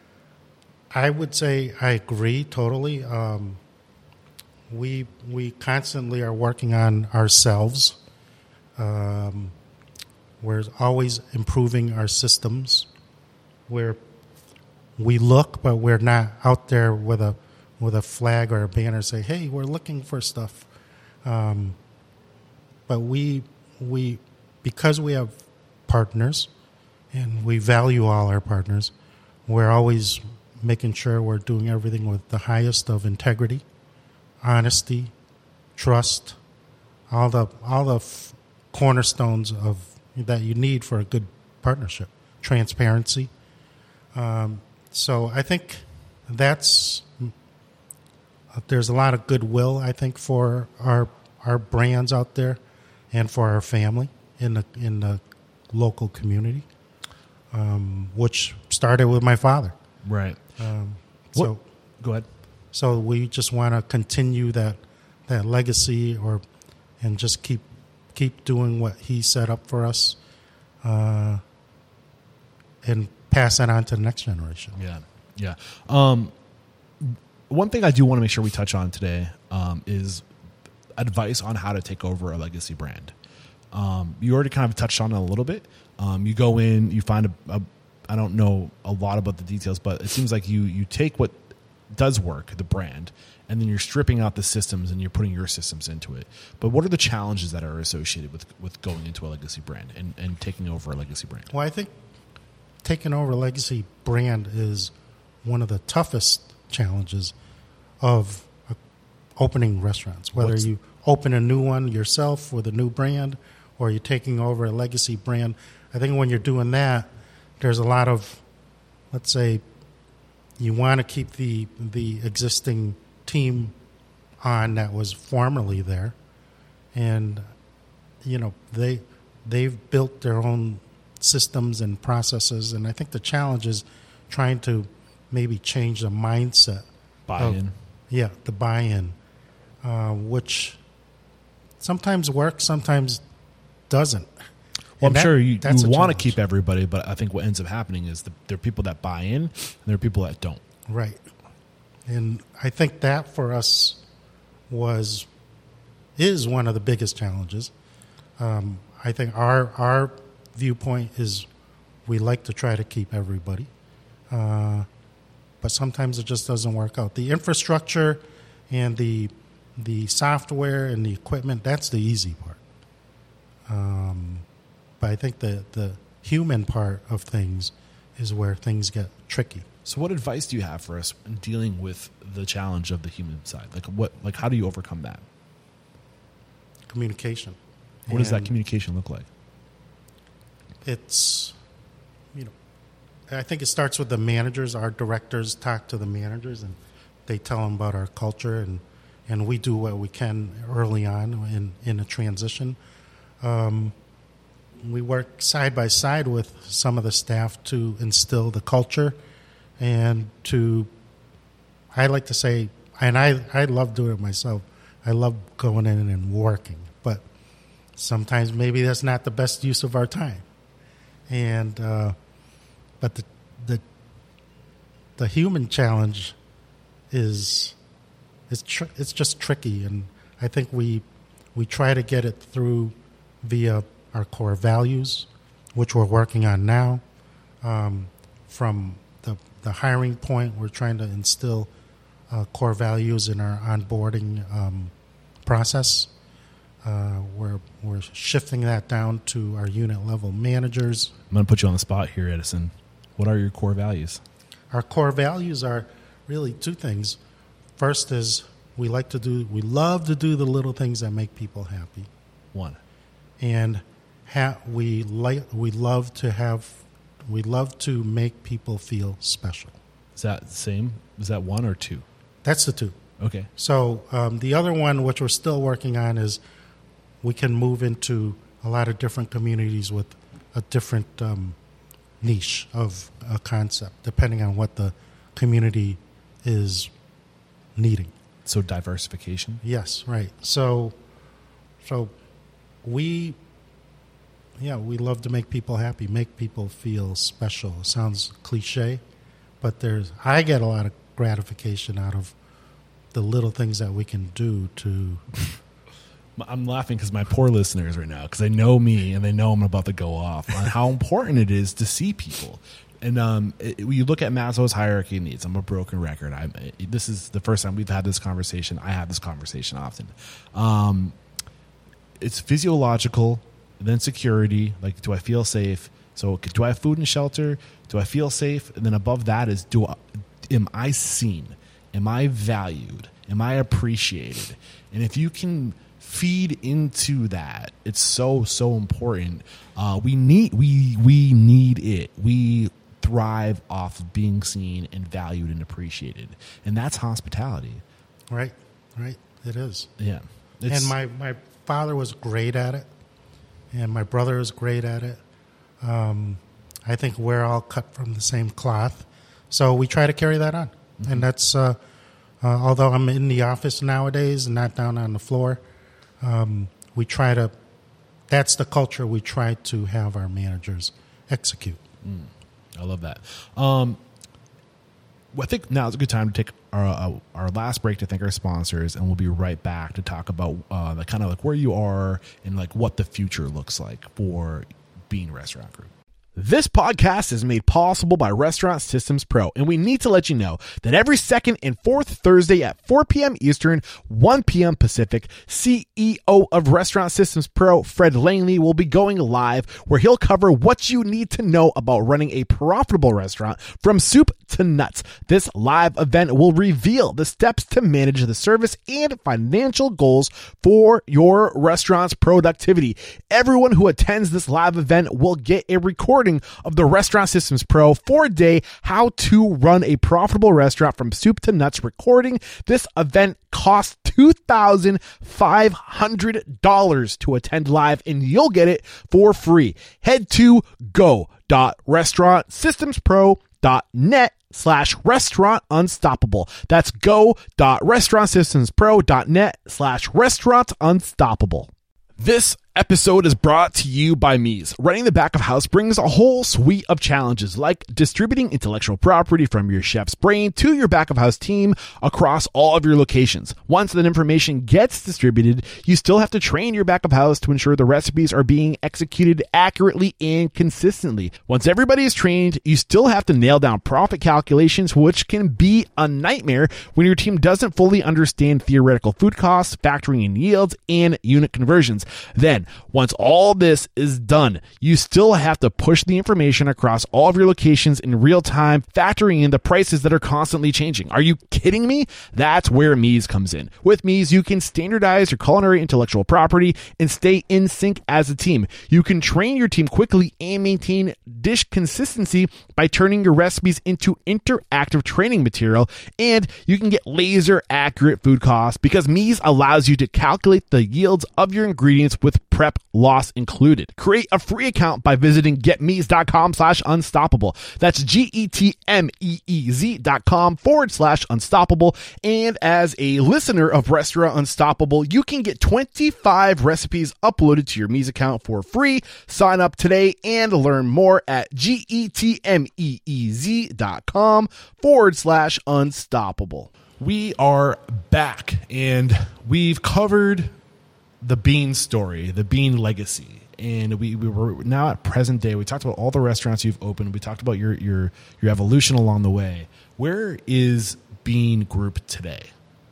I would say I agree totally. Um, we we constantly are working on ourselves. Um, we're always improving our systems. We're we look, but we're not out there with a with a flag or a banner say, "Hey, we're looking for stuff." Um, but we we because we have partners, and we value all our partners, we're always making sure we're doing everything with the highest of integrity, honesty, trust, all the all the f- cornerstones of that you need for a good partnership, transparency. Um, so I think that's uh, there's a lot of goodwill, I think, for our our brands out there, and for our family in the in the local community, um, which started with my father. Right. Um, so what? Go ahead. So we just want to continue that that legacy, or and just keep keep doing what he set up for us, uh, and pass that on to the next generation. Yeah, yeah. Um, one thing I do want to make sure we touch on today um, is advice on how to take over a legacy brand. Um, you already kind of touched on it a little bit. Um, you go in, you find a, a I don't know a lot about the details, but it seems like you you take what does work, the brand, and then you're stripping out the systems and you're putting your systems into it. But what are the challenges that are associated with, with going into a legacy brand and, and taking over a legacy brand? Well, I think taking over a legacy brand is one of the toughest challenges of opening restaurants, whether What's, you open a new one yourself with a new brand, or you're taking over a legacy brand. I think when you're doing that, there's a lot of, let's say, you want to keep the the existing team on that was formerly there, and you know they they've built their own systems and processes, and I think the challenge is trying to maybe change the mindset. Buy-in. Of, yeah, the buy-in, uh, which sometimes works, sometimes doesn't. Well, I'm that, sure you, you want to keep challenge. everybody, but I think what ends up happening is the, there are people that buy in and there are people that don't. Right. And I think that for us was is one of the biggest challenges. Um, I think our our viewpoint is we like to try to keep everybody, uh, but sometimes it just doesn't work out. The infrastructure and the the software and the equipment, that's the easy part. Um, but I think the, the human part of things is where things get tricky. So what advice do you have for us in dealing with the challenge of the human side? Like what, like how do you overcome that? Communication. What and does that communication look like? It's, you know, I think it starts with the managers. Our directors talk to the managers and they tell them about our culture, and, and we do what we can early on in, in a transition. Um, we work side by side with some of the staff to instill the culture and to, I like to say, and I, I love doing it myself. I love going in and working, but sometimes maybe that's not the best use of our time. And uh, but the the the human challenge is it's tr- it's just tricky, and I think we we try to get it through via our core values, which we're working on now. Um, from the the hiring point, we're trying to instill uh, core values in our onboarding um, process. Uh, we're we're shifting that down to our unit level managers. I'm going to put you on the spot here, Edison. What are your core values? Our core values are really two things. First is we like to do, we love to do the little things that make people happy. One. And ha- we like, we love to have, we love to make people feel special. Is that the same? Is that one or two? That's the two. Okay. So um, the other one, which we're still working on, is we can move into a lot of different communities with a different um, niche of a concept, depending on what the community is needing. So diversification? Yes, right. So, so we, yeah, we love to make people happy, make people feel special. It sounds cliche, but there's, I get a lot of gratification out of the little things that we can do to. I'm laughing because my poor listeners right now, because they know me and they know I'm about to go off on how important it is to see people. And um, it, you look at Maslow's hierarchy of needs. I'm a broken record. I, this is the first time we've had this conversation. I have this conversation often. Um, it's physiological, then security. Like, do I feel safe? So, do I have food and shelter? Do I feel safe? And then above that is, do I, am I seen? Am I valued? Am I appreciated? And if you can feed into that, it's so so important. Uh, we need we we need it. We thrive off of being seen and valued and appreciated, and that's hospitality. Right, right. It is. Yeah, it's, and my my father was great at it, and my brother is great at it. Um, I think we're all cut from the same cloth, so we try to carry that on, mm-hmm. and that's. Uh, uh, although I'm in the office nowadays and not down on the floor. Um, we try to, that's the culture we try to have our managers execute. Mm, I love that. Um, well, I think now is a good time to take our, uh, our last break to thank our sponsors, and we'll be right back to talk about uh, the kind of like where you are and like what the future looks like for Bean Restaurant Group. This podcast is made possible by Restaurant Systems Pro, and we need to let you know that every second and fourth Thursday at four p.m. Eastern, one p.m. Pacific, C E O of Restaurant Systems Pro, Fred Langley, will be going live, where he'll cover what you need to know about running a profitable restaurant from soup to nuts. This live event will reveal the steps to manage the service and financial goals for your restaurant's productivity. Everyone who attends this live event will get a recording of the Restaurant Systems Pro four-day How to Run a Profitable Restaurant from Soup to Nuts recording. This event costs two thousand five hundred dollars to attend live, and you'll get it for free. Head to go dot restaurant systems pro dot net slash restaurant unstoppable. That's go dot restaurant systems pro dot net slash restaurant unstoppable. This episode is brought to you by Meez. Running the back of house brings a whole suite of challenges, like distributing intellectual property from your chef's brain to your back of house team across all of your locations. Once that information gets distributed, you still have to train your back of house to ensure the recipes are being executed accurately and consistently. Once everybody is trained, you still have to nail down profit calculations, which can be a nightmare when your team doesn't fully understand theoretical food costs, factoring in yields, and unit conversions. Then, once all this is done, you still have to push the information across all of your locations in real time, factoring in the prices that are constantly changing. Are you kidding me? That's where Meez comes in. With Meez, you can standardize your culinary intellectual property and stay in sync as a team. You can train your team quickly and maintain dish consistency by turning your recipes into interactive training material, and you can get laser accurate food costs because Meez allows you to calculate the yields of your ingredients with prep loss included. Create a free account by visiting getmeez.com slash unstoppable. That's G-E-T-M-E-E-Z dot com forward slash unstoppable. And as a listener of Restaurant Unstoppable, you can get twenty-five recipes uploaded to your Meez account for free. Sign up today and learn more at G-E-T-M-E-E-Z dot com forward slash unstoppable. We are back, and we've covered the Bean story, the Bean legacy, and we, we were now at present day. We talked about all the restaurants you've opened. We talked about your your your evolution along the way. Where is Bean Group today?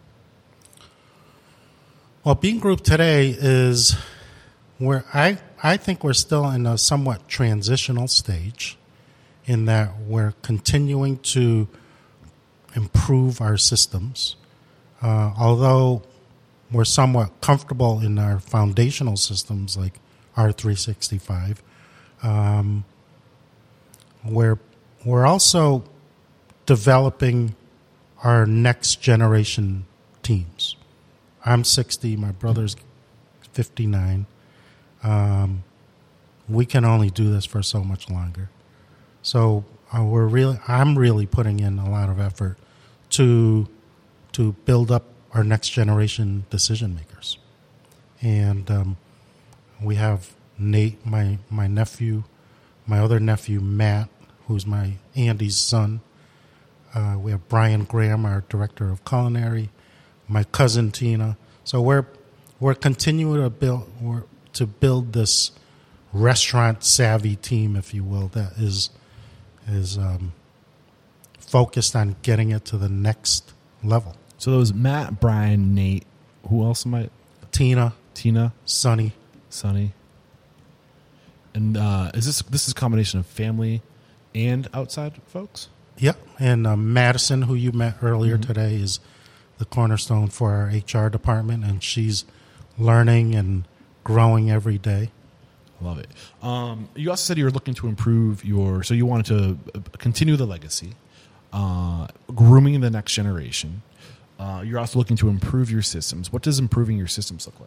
Well, Bean Group today is where I I think we're still in a somewhat transitional stage, in that we're continuing to improve our systems. Uh, although we're somewhat comfortable in our foundational systems like R three sixty-five, um, we're, we're also developing our next generation teams. I'm sixty, my brother's fifty-nine. Um, we can only do this for so much longer. So uh, we're really, I'm really putting in a lot of effort to to build up our next generation decision makers. And um, we have Nate, my my nephew, my other nephew Matt, who's my Andy's son. Uh, we have Brian Graham, our director of culinary, my cousin Tina. So we're we're continuing to build we're, to build this restaurant savvy team, if you will, that is is um, focused on getting it to the next level. So those Matt, Brian, Nate, who else am I? Tina, Tina, Sonny, Sonny, and uh, is this this is a combination of family and outside folks? Yep, and uh, Madison, who you met earlier Mm-hmm. today, is the cornerstone for our H R department, and she's learning and growing every day. Love it. Um, you also said you were looking to improve your, so you wanted to continue the legacy, uh, grooming the next generation. Uh, you're also looking to improve your systems. What does improving your systems look like?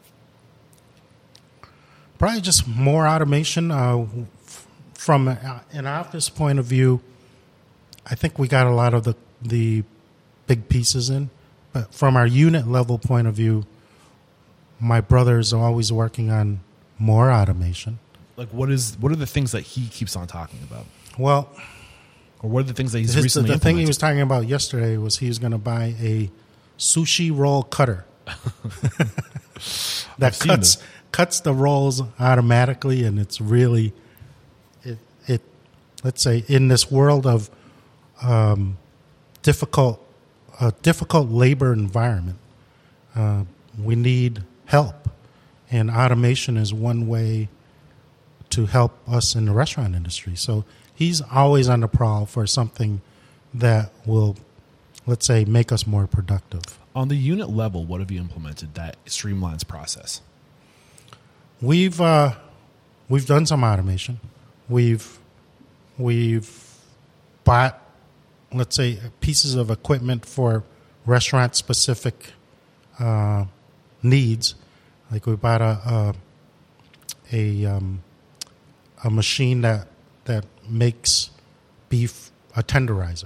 Probably just more automation. Uh, f- from a, an office point of view, I think we got a lot of the the big pieces in. But from our unit level point of view, my brother's always working on more automation. Like, what is what are the things that he keeps on talking about, Well, or what are the things that he's his, the, recently the thing he implemented? was talking about yesterday was he was going to buy a sushi roll cutter that I've seen cuts this. cuts the rolls automatically, and it's really it. it let's say in this world of um, difficult a difficult labor environment, uh, we need help, and automation is one way to help us in the restaurant industry. So he's always on the prowl for something that will, let's say, make us more productive. On the unit level, what have you implemented that streamlines process? We've uh, we've done some automation. We've we've bought, let's say, pieces of equipment for restaurant specific uh, needs. Like we bought a a a, um, a machine that that makes beef a tenderizer.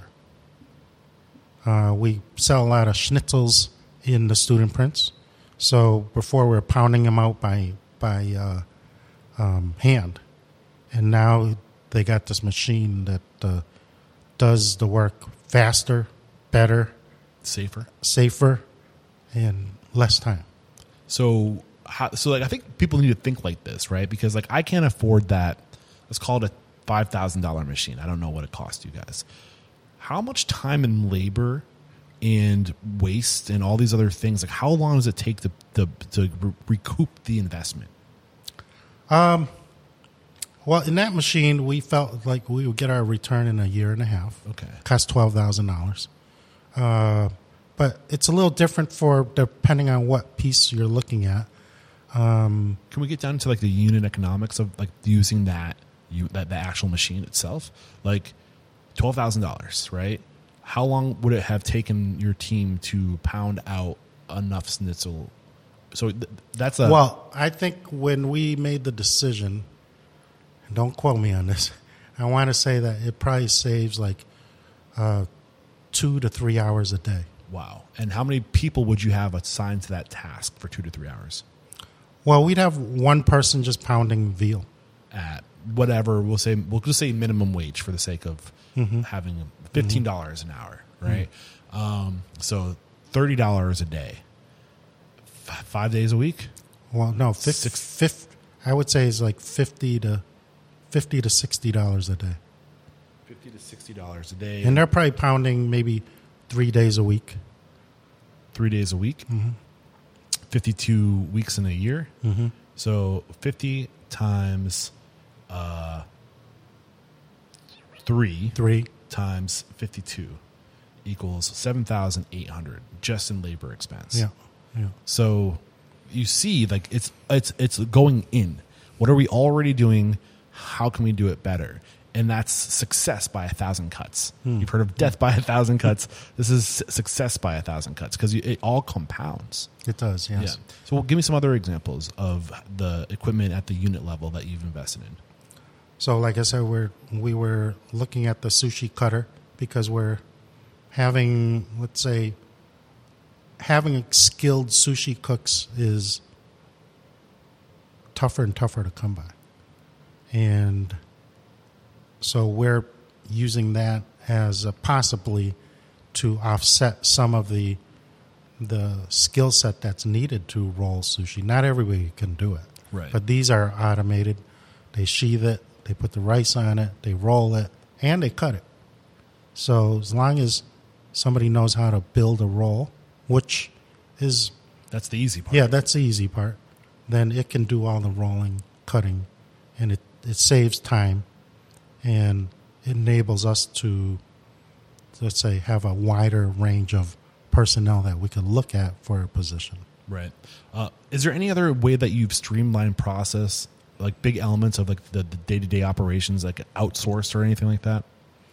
Uh, we sell a lot of schnitzels in the student prints. So before we were pounding them out by by uh, um, hand, and now they got this machine that uh, does the work faster, better, Safer. safer, and less time. So, how, so like I think people need to think like this, right? Because like I can't afford that. Let's call it a five thousand dollar machine. I don't know what it costs you guys. How much time and labor and waste and all these other things? Like, how long does it take to to, to re- recoup the investment? Um, well, in that machine, we felt like we would get our return in a year and a half. Okay. Cost twelve thousand dollars. Uh, but it's a little different for depending on what piece you're looking at. Um, Can we get down to like the unit economics of like using that you that the actual machine itself? Like twelve thousand dollars, right? How long would it have taken your team to pound out enough schnitzel So th- that's a Well, I think when we made the decision, and don't quote me on this, I want to say that it probably saves like uh, two to three hours a day. wow. And how many people would you have assigned to that task for two to three hours? Well, we'd have one person just pounding veal. At whatever we'll say, we'll just say minimum wage for the sake of Mm-hmm. having fifteen dollars an hour, right? Mm-hmm. Um, so thirty dollars a day, F- five days a week. Well, no, fif- Six- fif- I would say it's like fifty to fifty to sixty dollars a day, Fifty to sixty dollars a day, and they're probably pounding maybe three days a week. three days a week, Mm-hmm. fifty-two weeks in a year. Mm-hmm. So fifty times uh, three Three. times fifty-two equals seven thousand eight hundred just in labor expense. Yeah, yeah. So you see, like it's it's it's going in. What are we already doing? How can we do it better? And that's success by a thousand cuts. Hmm. You've heard of death by a thousand cuts. This is su- success by a thousand cuts because it all compounds. It does, yes. Yeah. So well, give me some other examples of the equipment at the unit level that you've invested in. So, like I said, we're we were looking at the sushi cutter because we're having, let's say, having skilled sushi cooks is tougher and tougher to come by, and so we're using that as a possibly to offset some of the the skill set that's needed to roll sushi. Not everybody can do it, Right. but these are automated. They sheathe it. They put the rice on it, they roll it, and they cut it. So as long as somebody knows how to build a roll, which is, That's the easy part. yeah, that's the easy part, then it can do all the rolling, cutting, and it, it saves time and it enables us to, let's say, have a wider range of personnel that we can look at for a position. Right. Uh, is there any other way that you've streamlined process, like big elements of like the, the day-to-day operations, like outsourced or anything like that?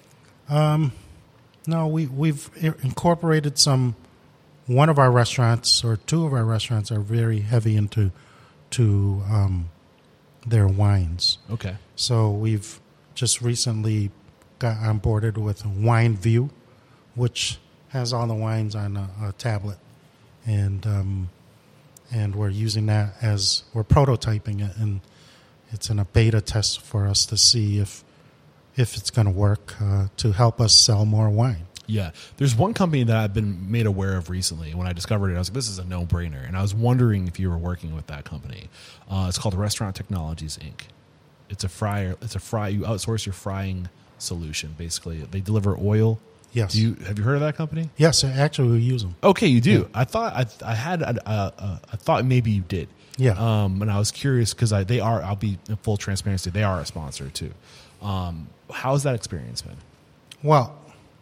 No, we, we've incorporated some, one of our restaurants or two of our restaurants are very heavy into to um, their wines. Okay. So we've just recently got onboarded with Wine View, which has all the wines on a, a tablet. And um, and we're using that as, we're prototyping it, and it's in a beta test for us to see if if it's going to work uh, to help us sell more wine. Yeah. There's one company that I've been made aware of recently. When I discovered it, I was like, this is a no-brainer. And I was wondering if you were working with that company. Uh, it's called Restaurant Technologies, Incorporated. It's a fryer. It's a fry. You outsource your frying solution, basically. They deliver oil. Yes. Do you have you heard of that company? Yes, actually we use them. Okay, you do. Yeah. I thought I, I had. Uh, uh, I thought maybe you did. Yeah. Um, and I was curious because I they are. I'll be in full transparency. They are a sponsor too. Um, how's that experience been? Well,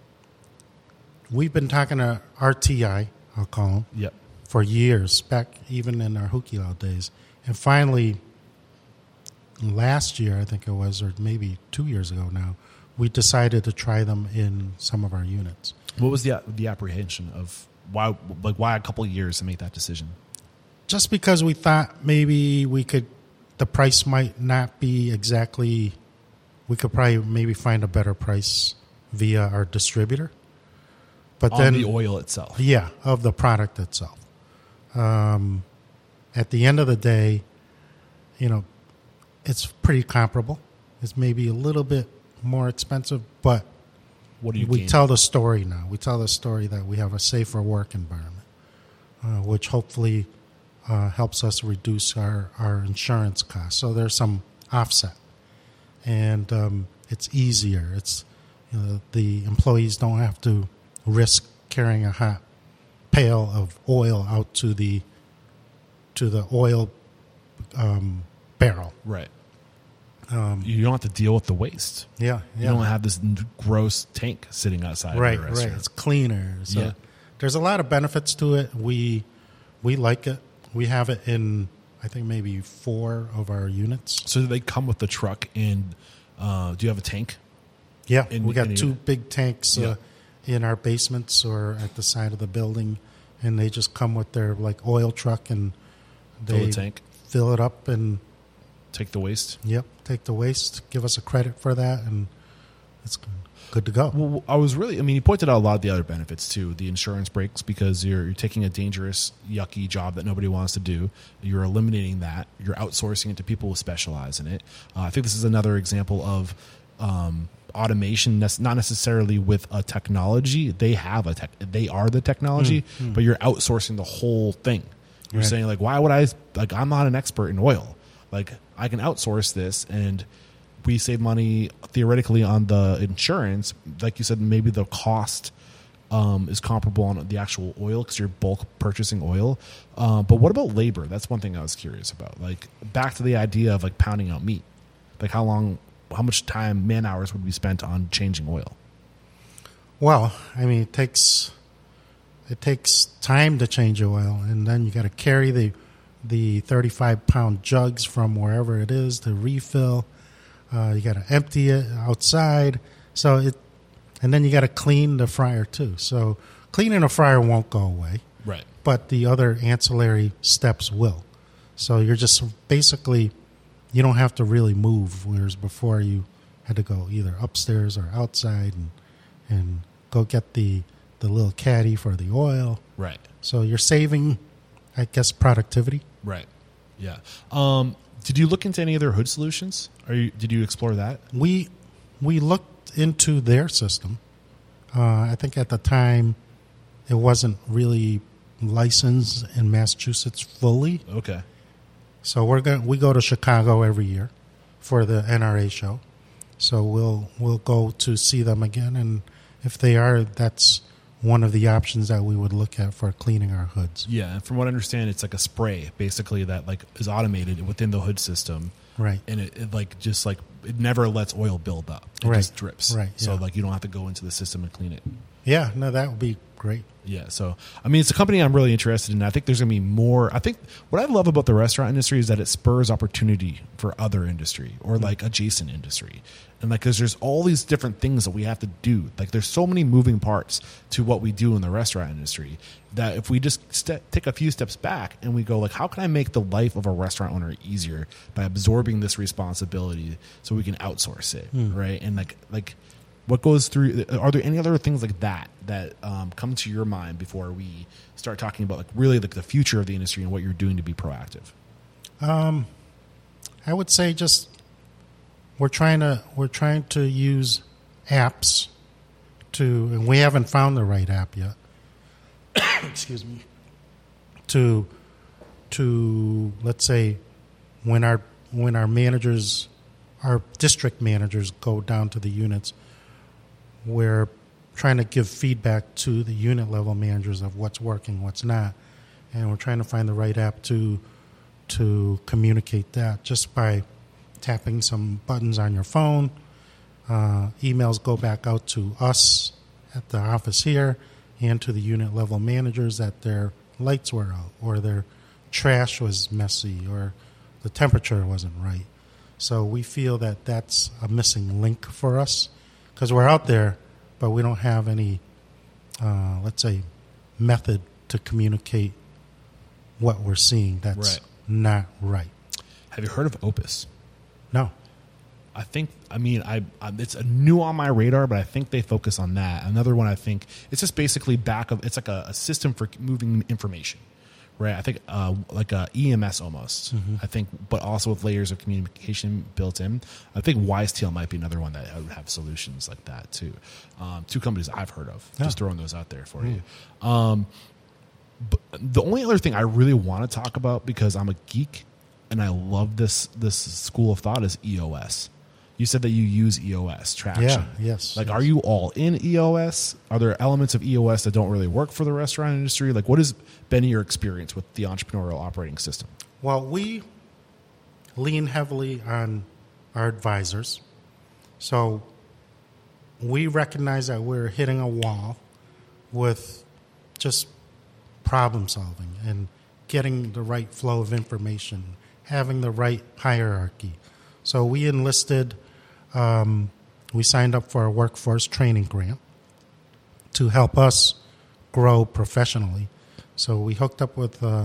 we've been talking to R T I, I'll call them, Yep. for years, back even in our Hukilau days. And finally, last year, I think it was, or maybe two years ago now, we decided to try them in some of our units. What was the the apprehension of why? Like why a couple of years to make that decision? Just because we thought maybe we could, the price might not be exactly, we could probably maybe find a better price via our distributor. But On then the oil itself. Yeah, of the product itself. Um, at the end of the day, you know, it's pretty comparable. It's maybe a little bit more expensive, but What do you? we gain? tell the story now. We tell the story that we have a safer work environment, uh, which hopefully uh, helps us reduce our, our insurance costs. So there's some offset, and um, it's easier. It's you know, the employees don't have to risk carrying a hot pail of oil out to the to the oil um, barrel. Right. Um, you don't have to deal with the waste. Yeah, You yeah. don't have this n- gross tank sitting outside right, of your right. restaurant. It's cleaner. So Yeah. there's a lot of benefits to it. We we like it. We have it in I think maybe four of our units. So do they come with the truck and uh, do you have a tank? Yeah, In- we got in two your- big tanks uh, in our basements or at the side of the building, and they just come with their like oil truck, and They Fill the tank. fill it up and Take the waste. yep, take the waste, give us a credit for that, and it's good to go. Well, I was really, I mean, you pointed out a lot of the other benefits too. The insurance breaks because you're, you're taking a dangerous, yucky job that nobody wants to do. You're eliminating that. You're outsourcing it to people who specialize in it. Uh, I think this is another example of um, automation, not necessarily with a technology. They have a tech, they are the technology, mm, mm. but you're outsourcing the whole thing. You're right. saying like, why would I, like, I'm not an expert in oil. Like, I can outsource this, and we save money theoretically on the insurance. Like you said, maybe the cost um, is comparable on the actual oil because you're bulk purchasing oil. Uh, but what about labor? That's one thing I was curious about. Like, back to the idea of like pounding out meat. Like, how long, how much time, man hours would be spent on changing oil? Well, I mean, it takes it takes time to change oil, and then you got to carry the the thirty-five pound jugs from wherever it is to refill. Uh, you got to empty it outside. So it, and then you got to clean the fryer too. So cleaning a fryer won't go away, right? But the other ancillary steps will. So you're just basically, you don't have to really move. Whereas before you had to go either upstairs or outside and and go get the the little caddy for the oil. Right. So you're saving, I guess, productivity. Right. Yeah. Um, did you look into any other hood solutions? Are you, did you explore that? We we looked into their system. Uh, I think at the time it wasn't really licensed in Massachusetts fully. Okay. So we're going we go to Chicago every year for the N R A show. So we'll we'll go to see them again, and if they are, that's one of the options that we would look at for cleaning our hoods. Yeah, and from what I understand, it's like a spray, basically, that like is automated within the hood system. Right. And it, it like just like it never lets oil build up. It right. just drips. Right. So yeah. like you don't have to go into the system and clean it. Yeah, no, that would be great. Yeah, so I mean, it's a company I'm really interested in. I think there's going to be more. I think what I love about the restaurant industry is that it spurs opportunity for other industry or like adjacent industry, and like because there's all these different things that we have to do. Like there's so many moving parts to what we do in the restaurant industry that if we just st- take a few steps back and we go like, how can I make the life of a restaurant owner easier by absorbing this responsibility so we can outsource it, mm. right? And like like. What goes through? Are there any other things like that that um, come to your mind before we start talking about like really like the future of the industry and what you're doing to be proactive? Um, I would say just we're trying to we're trying to use apps to, and we haven't found the right app yet. Excuse me. To to let's say when our when our managers, our district managers go down to the units. We're trying to give feedback to the unit level managers of what's working, what's not, and we're trying to find the right app to to communicate that just by tapping some buttons on your phone. Uh, emails go back out to us at the office here and to the unit level managers that their lights were out or their trash was messy or the temperature wasn't right. So we feel that that's a missing link for us. Because we're out there, but we don't have any, uh, let's say, method to communicate what we're seeing that's right. not right. Have you heard of Opus? No. I think, I mean, I, I it's a new on my radar, but I think they focus on that. Another one, I think, it's just basically back of, it's like a, a system for moving information. Right, I think uh, like a E M S almost. Mm-hmm. I think, but also with layers of communication built in. I think WiseTail might be another one that would have solutions like that too. Um, two companies I've heard of. Yeah. Just throwing those out there for mm. you. Um, but the only other thing I really want to talk about because I'm a geek and I love this this school of thought is E O S. You said that you use E O S traction. Yeah, yes. Like, yes. Are you all in E O S? Are there elements of E O S that don't really work for the restaurant industry? Like, what has been your experience with the entrepreneurial operating system? Well, we lean heavily on our advisors. So we recognize that we're hitting a wall with just problem solving and getting the right flow of information, having the right hierarchy. So we enlisted, um, we signed up for a workforce training grant to help us grow professionally. So we hooked up with uh,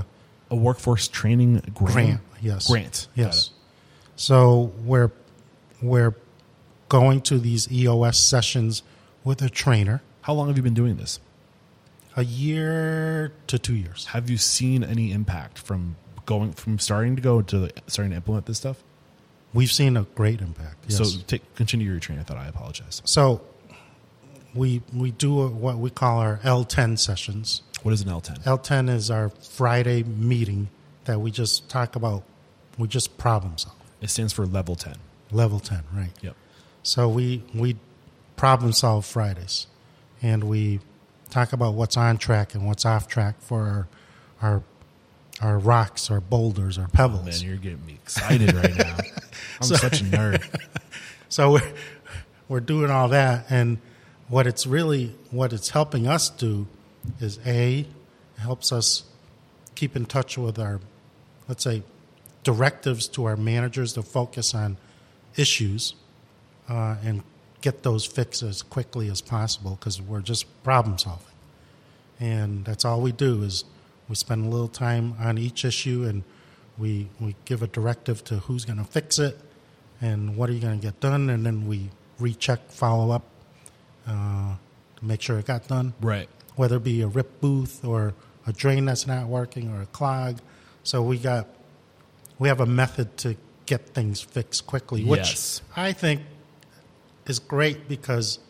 A workforce training grant. Grant, yes. Grant. Yes. So we're we're going to these E O S sessions with a trainer. How long have you been doing this? A year to two years. Have you seen any impact from going from starting to go to starting to implement this stuff? We've seen a great impact. Yes. So take, continue your train of thought. I apologize. So we we do a, what we call our L ten sessions. What is an L ten? L ten is our Friday meeting that we just talk about. We just problem solve. It stands for level ten. Level ten, right. Yep. So we we problem solve Fridays, and we talk about what's on track and what's off track for our our, our rocks, our boulders, our pebbles. Oh, man, you're getting me excited right now. I'm So- such a nerd. So we're, we're doing all that, and what it's really, what it's helping us do is A, it helps us keep in touch with our, let's say, directives to our managers to focus on issues uh, and get those fixed as quickly as possible because we're just problem solving. And that's all we do is we spend a little time on each issue and we, we give a directive to who's going to fix it and what are you going to get done, and then we recheck, follow up uh, to make sure it got done. Right. Whether it be a rip booth or a drain that's not working or a clog. So we got we have a method to get things fixed quickly, which Yes. I think is great because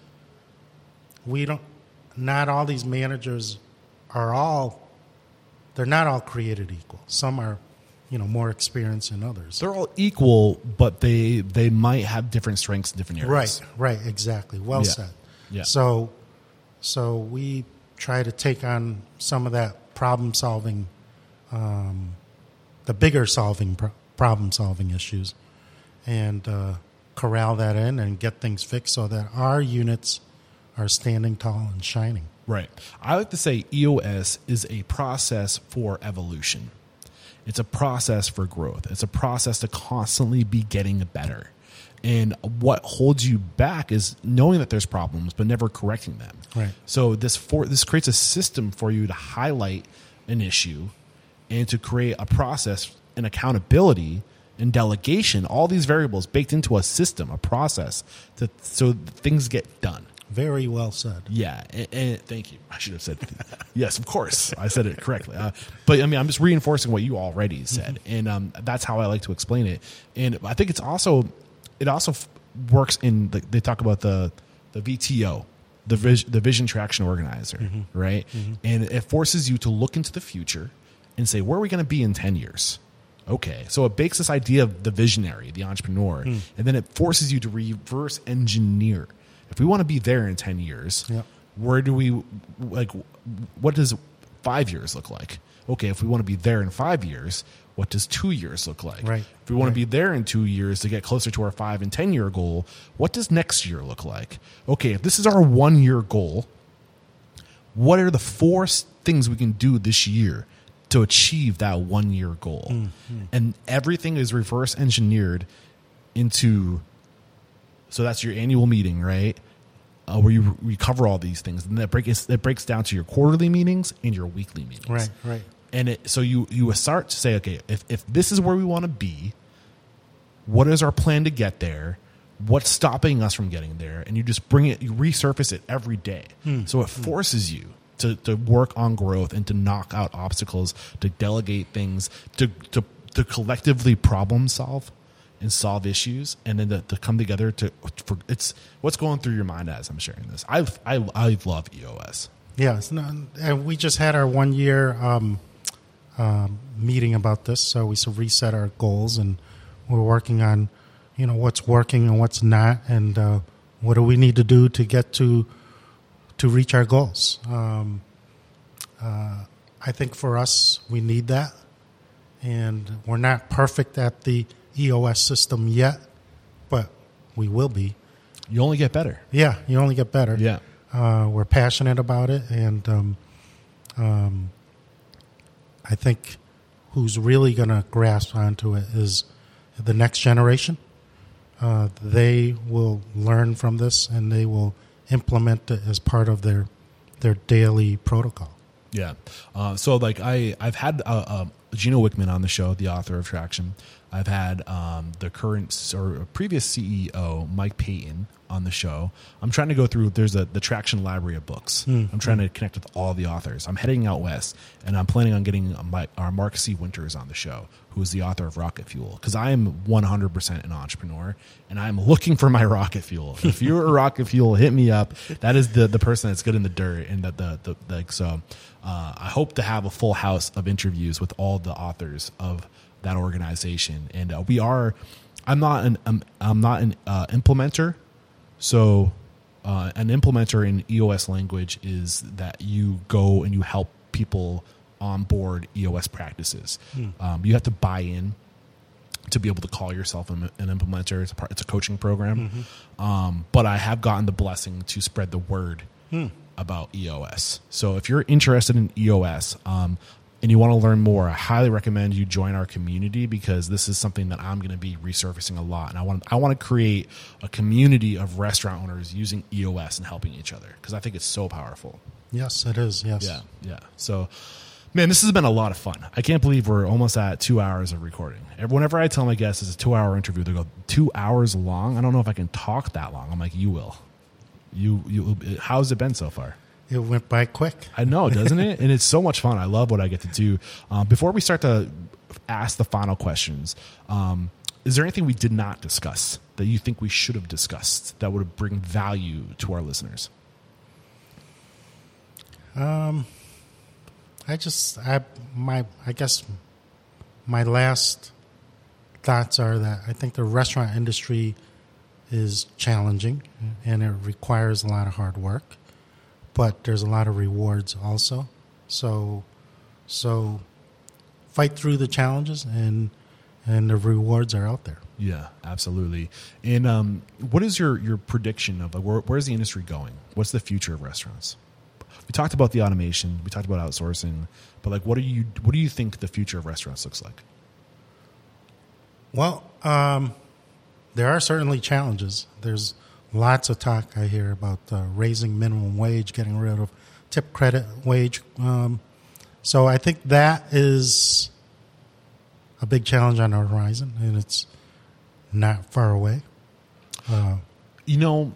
we don't not all these managers are all they're not all created equal. Some are, you know, more experienced than others. They're all equal, but they they might have different strengths in different areas. Right, right, exactly. Well Yeah. said. Yeah. So, so we try to take on some of that problem solving, um, the bigger solving pro- problem solving issues, and uh, corral that in and get things fixed so that our units are standing tall and shining. Right. I like to say E O S is a process for evolution. It's a process for growth. It's a process to constantly be getting better. And what holds you back is knowing that there's problems, but never correcting them. Right. So this for this creates a system for you to highlight an issue and to create a process and accountability and delegation, all these variables baked into a system, a process, to, so things get done. Very well said. Yeah, and, and thank you. I should have said yes. Of course, I said it correctly. Uh, but I mean, I'm just reinforcing what you already said, mm-hmm. and um, that's how I like to explain it. And I think it's also it also f- works in the, they talk about the the V T O, the vis, the Vision Traction Organizer, mm-hmm. right? Mm-hmm. And it forces you to look into the future and say, where are we going to be in ten years? Okay, so it bakes this idea of the visionary, the entrepreneur, mm. and then it forces you to reverse engineer. If we want to be there in ten years, yep. where do we, like, what does five years look like? Okay, if we want to be there in five years, what does two years look like? Right. If we want right. to be there in two years to get closer to our five and ten year goal, what does next year look like? Okay, if this is our one year goal, what are the four things we can do this year to achieve that one year goal? Mm-hmm. And everything is reverse engineered into. So that's your annual meeting, right? Uh, where you you cover all these things, and that breaks that breaks down to your quarterly meetings and your weekly meetings. Right, right. And it, so you you start to say, okay, if if this is where we want to be, what is our plan to get there? What's stopping us from getting there? And you just bring it, you resurface it every day. Hmm. So it forces you to to work on growth and to knock out obstacles, to delegate things, to to to collectively problem solve. And solve issues, and then to, to come together to for it's what's going through your mind as I'm sharing this. I I I love E O S. Yeah, it's not, and we just had our one year um, um, meeting about this, so we reset our goals, and we're working on, you know, what's working and what's not, and uh, what do we need to do to get to to reach our goals. Um, uh, I think for us, we need that, and we're not perfect at the E O S system yet, but we will be. You only get better. Yeah, you only get better. Yeah. Uh, we're passionate about it, and um, um, I think who's really going to grasp onto it is the next generation. Uh, they will learn from this, and they will implement it as part of their their daily protocol. Yeah. Uh, so like I, I've had a, a, Gino Wickman on the show, the author of Traction. I've had um, the current or previous C E O, Mike Payton, on the show. I'm trying to go through, there's a the Traction library of books. Mm. I'm trying to connect with all the authors. I'm heading out west, and I'm planning on getting my, our Mark C. Winters on the show, who is the author of Rocket Fuel, because I am one hundred percent an entrepreneur, and I'm looking for my rocket fuel. If you're a rocket fuel, hit me up. That is the the person that's good in the dirt, and that the, the, the like, so uh, I hope to have a full house of interviews with all the authors of that organization. And uh, we are, I'm not an, I'm, I'm not an uh, implementer. So uh, an implementer in E O S language is that you go and you help people onboard E O S practices. Hmm. Um, you have to buy in to be able to call yourself an, an implementer. It's a, part, it's a coaching program. Mm-hmm. Um, but I have gotten the blessing to spread the word hmm. about E O S. So if you're interested in E O S, um, and you want to learn more, I highly recommend you join our community, because this is something that I'm going to be resurfacing a lot. And I want I want to create a community of restaurant owners using E O S and helping each other, because I think it's so powerful. Yes, it is. Yes. Yeah, yeah. So, man, this has been a lot of fun. I can't believe we're almost at two hours of recording. Whenever I tell my guests it's a two-hour interview, they go, two hours long? I don't know if I can talk that long. I'm like, you will. You, you. How's it been so far? It went by quick. I know, doesn't it? And it's so much fun. I love what I get to do. Um, before we start to ask the final questions, um, is there anything we did not discuss that you think we should have discussed that would bring value to our listeners? Um, I just, I my, I guess my last thoughts are that I think the restaurant industry is challenging, and it requires a lot of hard work. But there's a lot of rewards also. So so fight through the challenges, and and the rewards are out there. Yeah, absolutely. And um, what is your, your prediction of like, where, where's the industry going? What's the future of restaurants? We talked about the automation. We talked about outsourcing. But like, what do you what do you think the future of restaurants looks like? Well, um, there are certainly challenges. There's lots of talk I hear about uh, raising minimum wage, getting rid of tip credit wage. Um, so I think that is a big challenge on the horizon, and it's not far away. Uh, you know,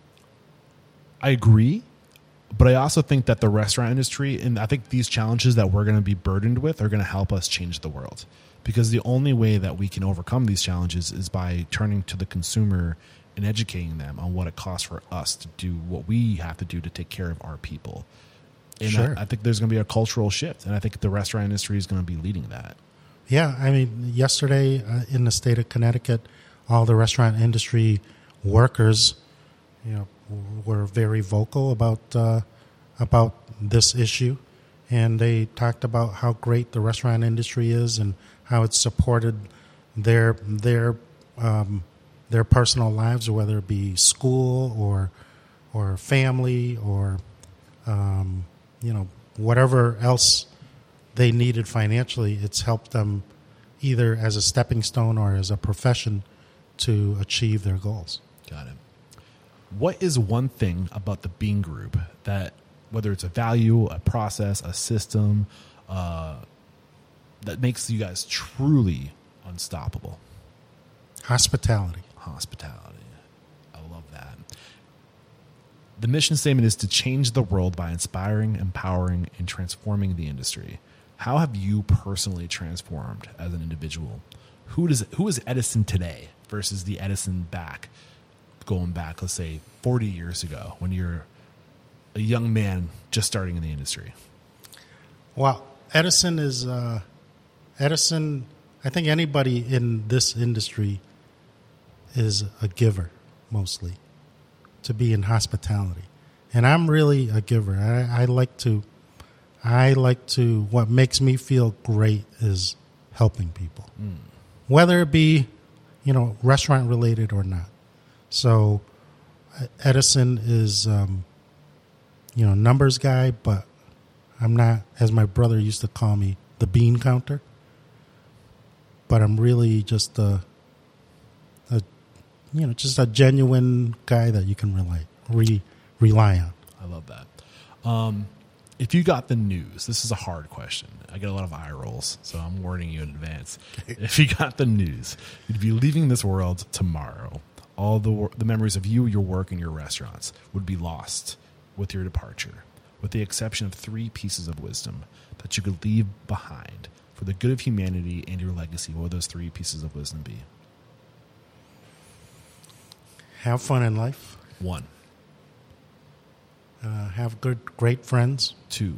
I agree, but I also think that the restaurant industry, and I think these challenges that we're going to be burdened with are going to help us change the world. Because the only way that we can overcome these challenges is by turning to the consumer and educating them on what it costs for us to do what we have to do to take care of our people. And sure. I, I think there's going to be a cultural shift, and I think the restaurant industry is going to be leading that. Yeah, I mean, yesterday uh, in the state of Connecticut, all the restaurant industry workers, you know, were very vocal about uh, about this issue, and they talked about how great the restaurant industry is and how it's supported their their um, their personal lives, whether it be school or or family or um, you know, whatever else they needed financially. It's helped them either as a stepping stone or as a profession to achieve their goals. Got it. What is one thing about the Bean Group that, whether it's a value, a process, a system, uh, that makes you guys truly unstoppable? Hospitality. Hospitality. I love that. The mission statement is to change the world by inspiring, empowering, and transforming the industry. How have you personally transformed as an individual? Who does who is Edison today versus the Edison back, going back, let's say, forty years ago when you're a young man just starting in the industry? Well, Edison is uh, Edison. I think anybody in this industry is a giver, mostly, to be in hospitality. And I'm really a giver. I, I like to, I like to, what makes me feel great is helping people, mm. whether it be, you know, restaurant related or not. So Edison is, um, you know, numbers guy, but I'm not, as my brother used to call me, the bean counter. But I'm really just a, a, you know, just a genuine guy that you can rely re, rely on. I love that. Um, if you got the news, this is a hard question. I get a lot of eye rolls, so I'm warning you in advance. If you got the news, you'd be leaving this world tomorrow. All the the memories of you, your work, and your restaurants would be lost with your departure, with the exception of three pieces of wisdom that you could leave behind for the good of humanity and your legacy. What would those three pieces of wisdom be? Have fun in life. One. Uh, have good, great friends. Two.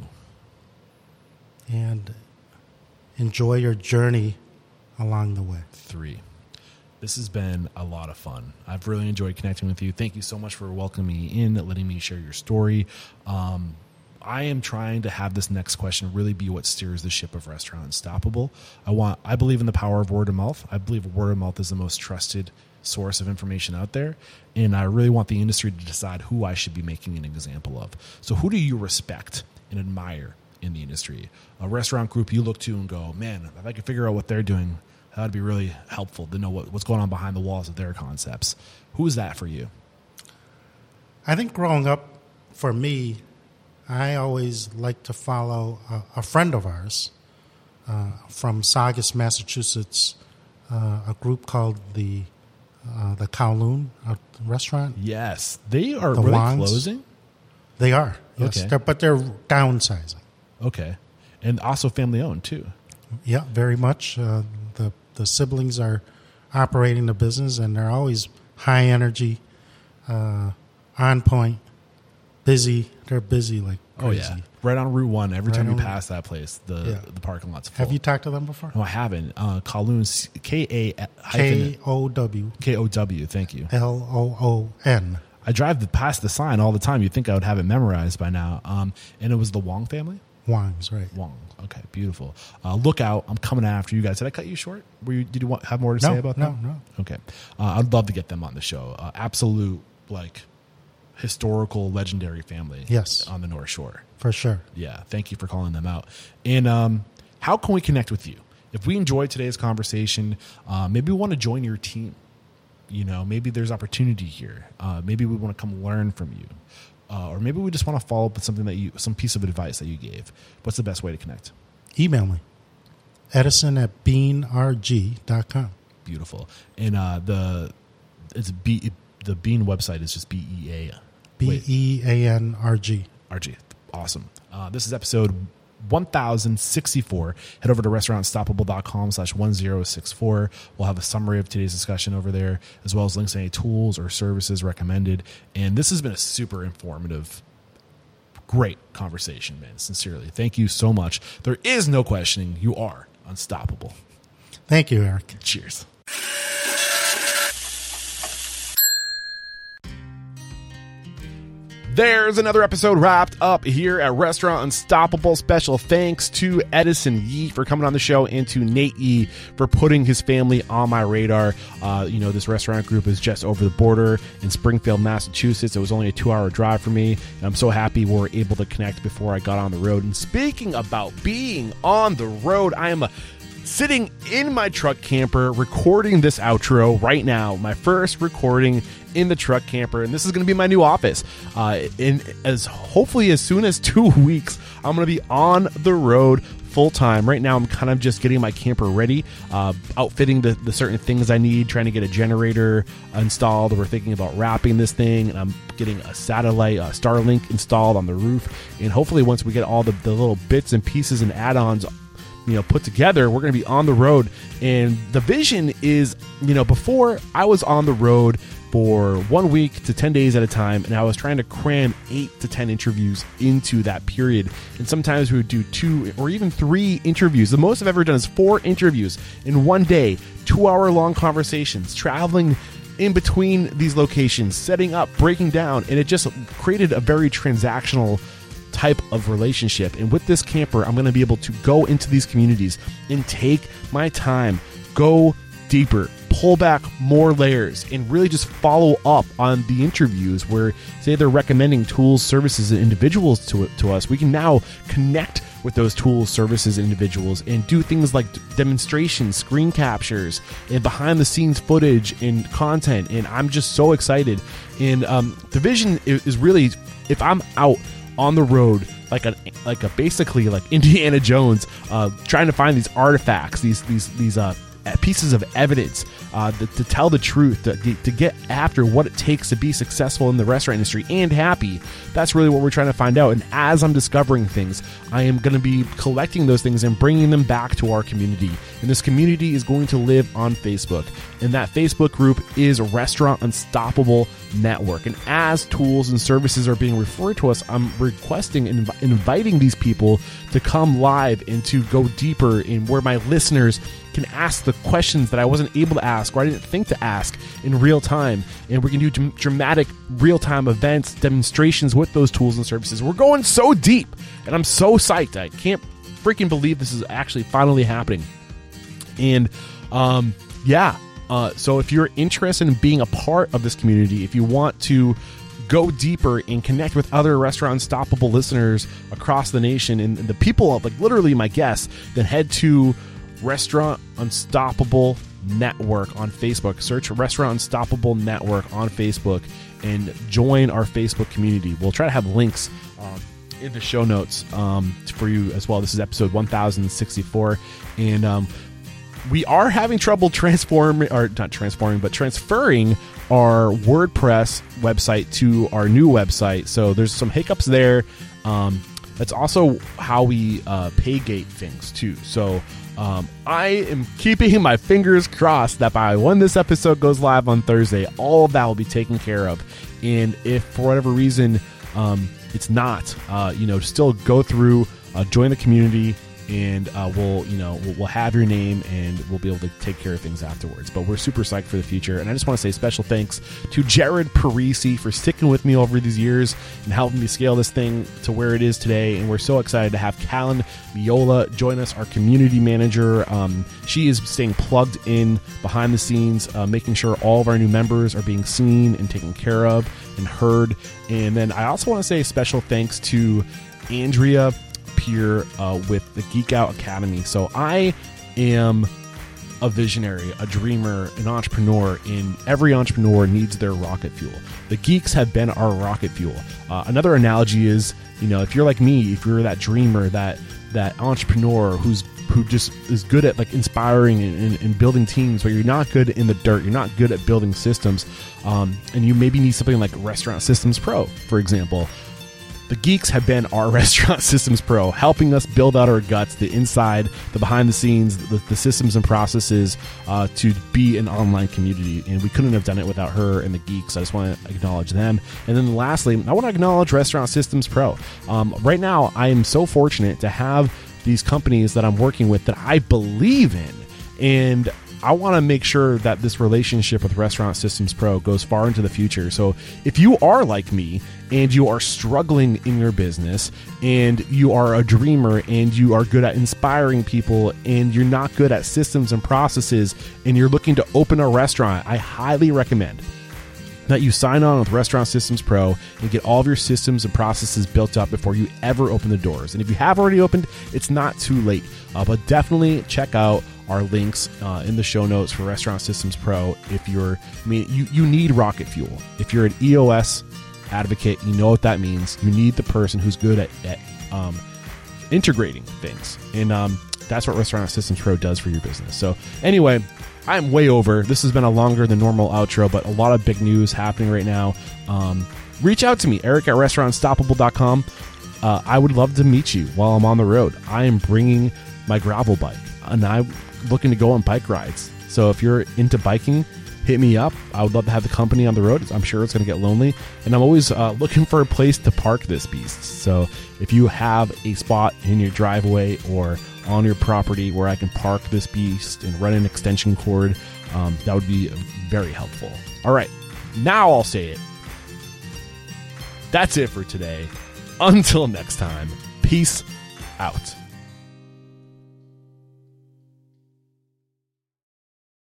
And enjoy your journey along the way. Three. This has been a lot of fun. I've really enjoyed connecting with you. Thank you so much for welcoming me in, letting me share your story. Um, I am trying to have this next question really be what steers the ship of Restaurant Unstoppable. I want. I believe in the power of word of mouth. I believe word of mouth is the most trusted source of information out there, and I really want the industry to decide who I should be making an example of. So who do you respect and admire in the industry? A restaurant group you look to and go, man, if I could figure out what they're doing, that would be really helpful to know what, what's going on behind the walls of their concepts. Who is that for you? I think growing up, for me, I always liked to follow a, a friend of ours uh, from Saugus, Massachusetts, uh, a group called the uh, the Kowloon uh, restaurant. Yes. They are The really Wangs. closing? They are, yes. Okay. They're, but they're downsizing. Okay. And also family owned, too. Yeah, very much. Uh, the the siblings are operating the business, and they're always high energy, uh, on point, busy. They're busy like crazy. Oh, yeah. Right on Route one. Every Right time you on- pass that place, the, Yeah. the parking lot's full. Have you talked to them before? No, I haven't. Uh, Kowloon, K A K O W K O W. Thank you. L O O N. I drive the, past the sign all the time. You'd think I would have it memorized by now. Um, and it was the Wong family? Wangs, right. Wong. Okay, beautiful. Uh, look out. I'm coming after you guys. Did I cut you short? Were you, did you want, have more to No, say about no, that? no. Okay. Uh, I'd love to get them on the show. Uh, absolute, like, historical, legendary family. Yes. On the North Shore. For sure. Yeah, thank you for calling them out. And um, how can we connect with you? If we enjoyed today's conversation, uh, maybe we want to join your team. You know, maybe there's opportunity here. Uh, maybe we want to come learn from you. Uh, or maybe we just want to follow up with something that you, some piece of advice that you gave. What's the best way to connect? Email me. Edison at bean r g dot com. Beautiful. And uh, the it's B, the Bean website is just B E A. B E A N R G. R G. Awesome. Uh, this is episode one thousand sixty-four. Head over to restaurantunstoppable.com slash 1064. We'll have a summary of today's discussion over there, as well as links to any tools or services recommended. And this has been a super informative, great conversation, man. Sincerely. Thank you so much. There is no questioning. You are unstoppable. Thank you, Eric. Cheers. There's another episode wrapped up here at Restaurant Unstoppable. Special thanks to Edison Yee for coming on the show and to Nate Yee for putting his family on my radar. Uh, you know, this restaurant group is just over the border in Springfield, Massachusetts. It was only a two-hour drive for me, and I'm so happy we were able to connect before I got on the road. And speaking about being on the road, I am a sitting in my truck camper recording this outro right now, my first recording in the truck camper, and this is going to be my new office. Uh, in as hopefully as soon as two weeks, I'm going to be on the road full time. Right now, I'm kind of just getting my camper ready, uh, outfitting the, the certain things I need, trying to get a generator installed. We're thinking about wrapping this thing, and I'm getting a satellite uh, Starlink installed on the roof. And hopefully, once we get all the, the little bits and pieces and add-ons, you know, put together, we're going to be on the road. And the vision is, you know, before I was on the road for one week to ten days at a time, and I was trying to cram eight to ten interviews into that period. And sometimes we would do two or even three interviews. The most I've ever done is four interviews in one day, two hour long conversations, traveling in between these locations, setting up, breaking down, and it just created a very transactional type of relationship. And with this camper, I'm going to be able to go into these communities and take my time, go deeper, pull back more layers, and really just follow up on the interviews where, say, they're recommending tools, services, and individuals to, to us. We can now connect with those tools, services, and individuals and do things like demonstrations, screen captures, and behind the scenes footage and content. And I'm just so excited. And um, the vision is really, if I'm out on the road like a like a basically like Indiana Jones, uh, trying to find these artifacts, these these these uh, pieces of evidence uh, to, to tell the truth, to, to get after what it takes to be successful in the restaurant industry and happy. That's really what we're trying to find out. And as I'm discovering things, I am going to be collecting those things and bringing them back to our community. And this community is going to live on Facebook. And that Facebook group is Restaurant Unstoppable Network. And as tools and services are being referred to us, I'm requesting and inv- inviting these people to come live and to go deeper in where my listeners can ask the questions that I wasn't able to ask or I didn't think to ask in real time. And we can do d- dramatic real-time events, demonstrations with those tools and services. We're going so deep, and I'm so psyched. I can't freaking believe this is actually finally happening. And um, yeah, uh, so if you're interested in being a part of this community, if you want to go deeper and connect with other Restaurant Unstoppable listeners across the nation and the people, like literally my guests, then head to Restaurant Unstoppable Network on Facebook. Search Restaurant Unstoppable Network on Facebook and join our Facebook community. We'll try to have links um, in the show notes um, for you as well. This is episode one thousand sixty-four, and um, we are having trouble transforming, or not transforming, but transferring our WordPress website to our new website. So there's some hiccups there. Um, that's also how we uh, pay gate things too. So um, I am keeping my fingers crossed that by when this episode goes live on Thursday, all of that will be taken care of. And if for whatever reason um, it's not, uh, you know, still go through, uh, join the community, and uh, we'll, you know, we'll, we'll have your name and we'll be able to take care of things afterwards. But we're super psyched for the future. And I just want to say special thanks to Jared Parisi for sticking with me over these years and helping me scale this thing to where it is today. And we're so excited to have Callan Miola join us, our community manager. Um, she is staying plugged in behind the scenes, uh, making sure all of our new members are being seen and taken care of and heard. And then I also want to say special thanks to Andrea Peer uh, with the Geek Out Academy. So I am a visionary, a dreamer, an entrepreneur, and every entrepreneur needs their rocket fuel. The geeks have been our rocket fuel. Uh, another analogy is, you know, if you're like me, if you're that dreamer, that that entrepreneur who's who just is good at like inspiring and, and, and building teams, but you're not good in the dirt, you're not good at building systems, um, and you maybe need something like Restaurant Systems Pro, for example. The geeks have been our Restaurant Systems Pro, helping us build out our guts, the inside, the behind the scenes, the, the systems and processes uh, to be an online community. And we couldn't have done it without her and the geeks. I just want to acknowledge them. And then lastly, I want to acknowledge Restaurant Systems Pro. Um, right now, I am so fortunate to have these companies that I'm working with that I believe in. And I want to make sure that this relationship with Restaurant Systems Pro goes far into the future. So if you are like me and you are struggling in your business and you are a dreamer and you are good at inspiring people and you're not good at systems and processes and you're looking to open a restaurant, I highly recommend that you sign on with Restaurant Systems Pro and get all of your systems and processes built up before you ever open the doors. And if you have already opened, it's not too late. Uh, but definitely check out our links uh, in the show notes for Restaurant Systems Pro. If you're, I mean, you, you need rocket fuel. If you're an E O S advocate, you know what that means. You need the person who's good at, at um, integrating things. And um, that's what Restaurant Systems Pro does for your business. So anyway, I'm way over. This has been a longer than normal outro, but a lot of big news happening right now. Um, reach out to me, Eric at restaurant unstoppable dot com. Uh, I would love to meet you while I'm on the road. I am bringing my gravel bike, and I'm looking to go on bike rides. So if you're into biking, hit me up. I would love to have the company on the road. I'm sure it's going to get lonely, and I'm always uh, looking for a place to park this beast. So if you have a spot in your driveway or on your property where I can park this beast and run an extension cord, um, that would be very helpful. All right, now I'll say it. That's it for today. Until next time, peace out.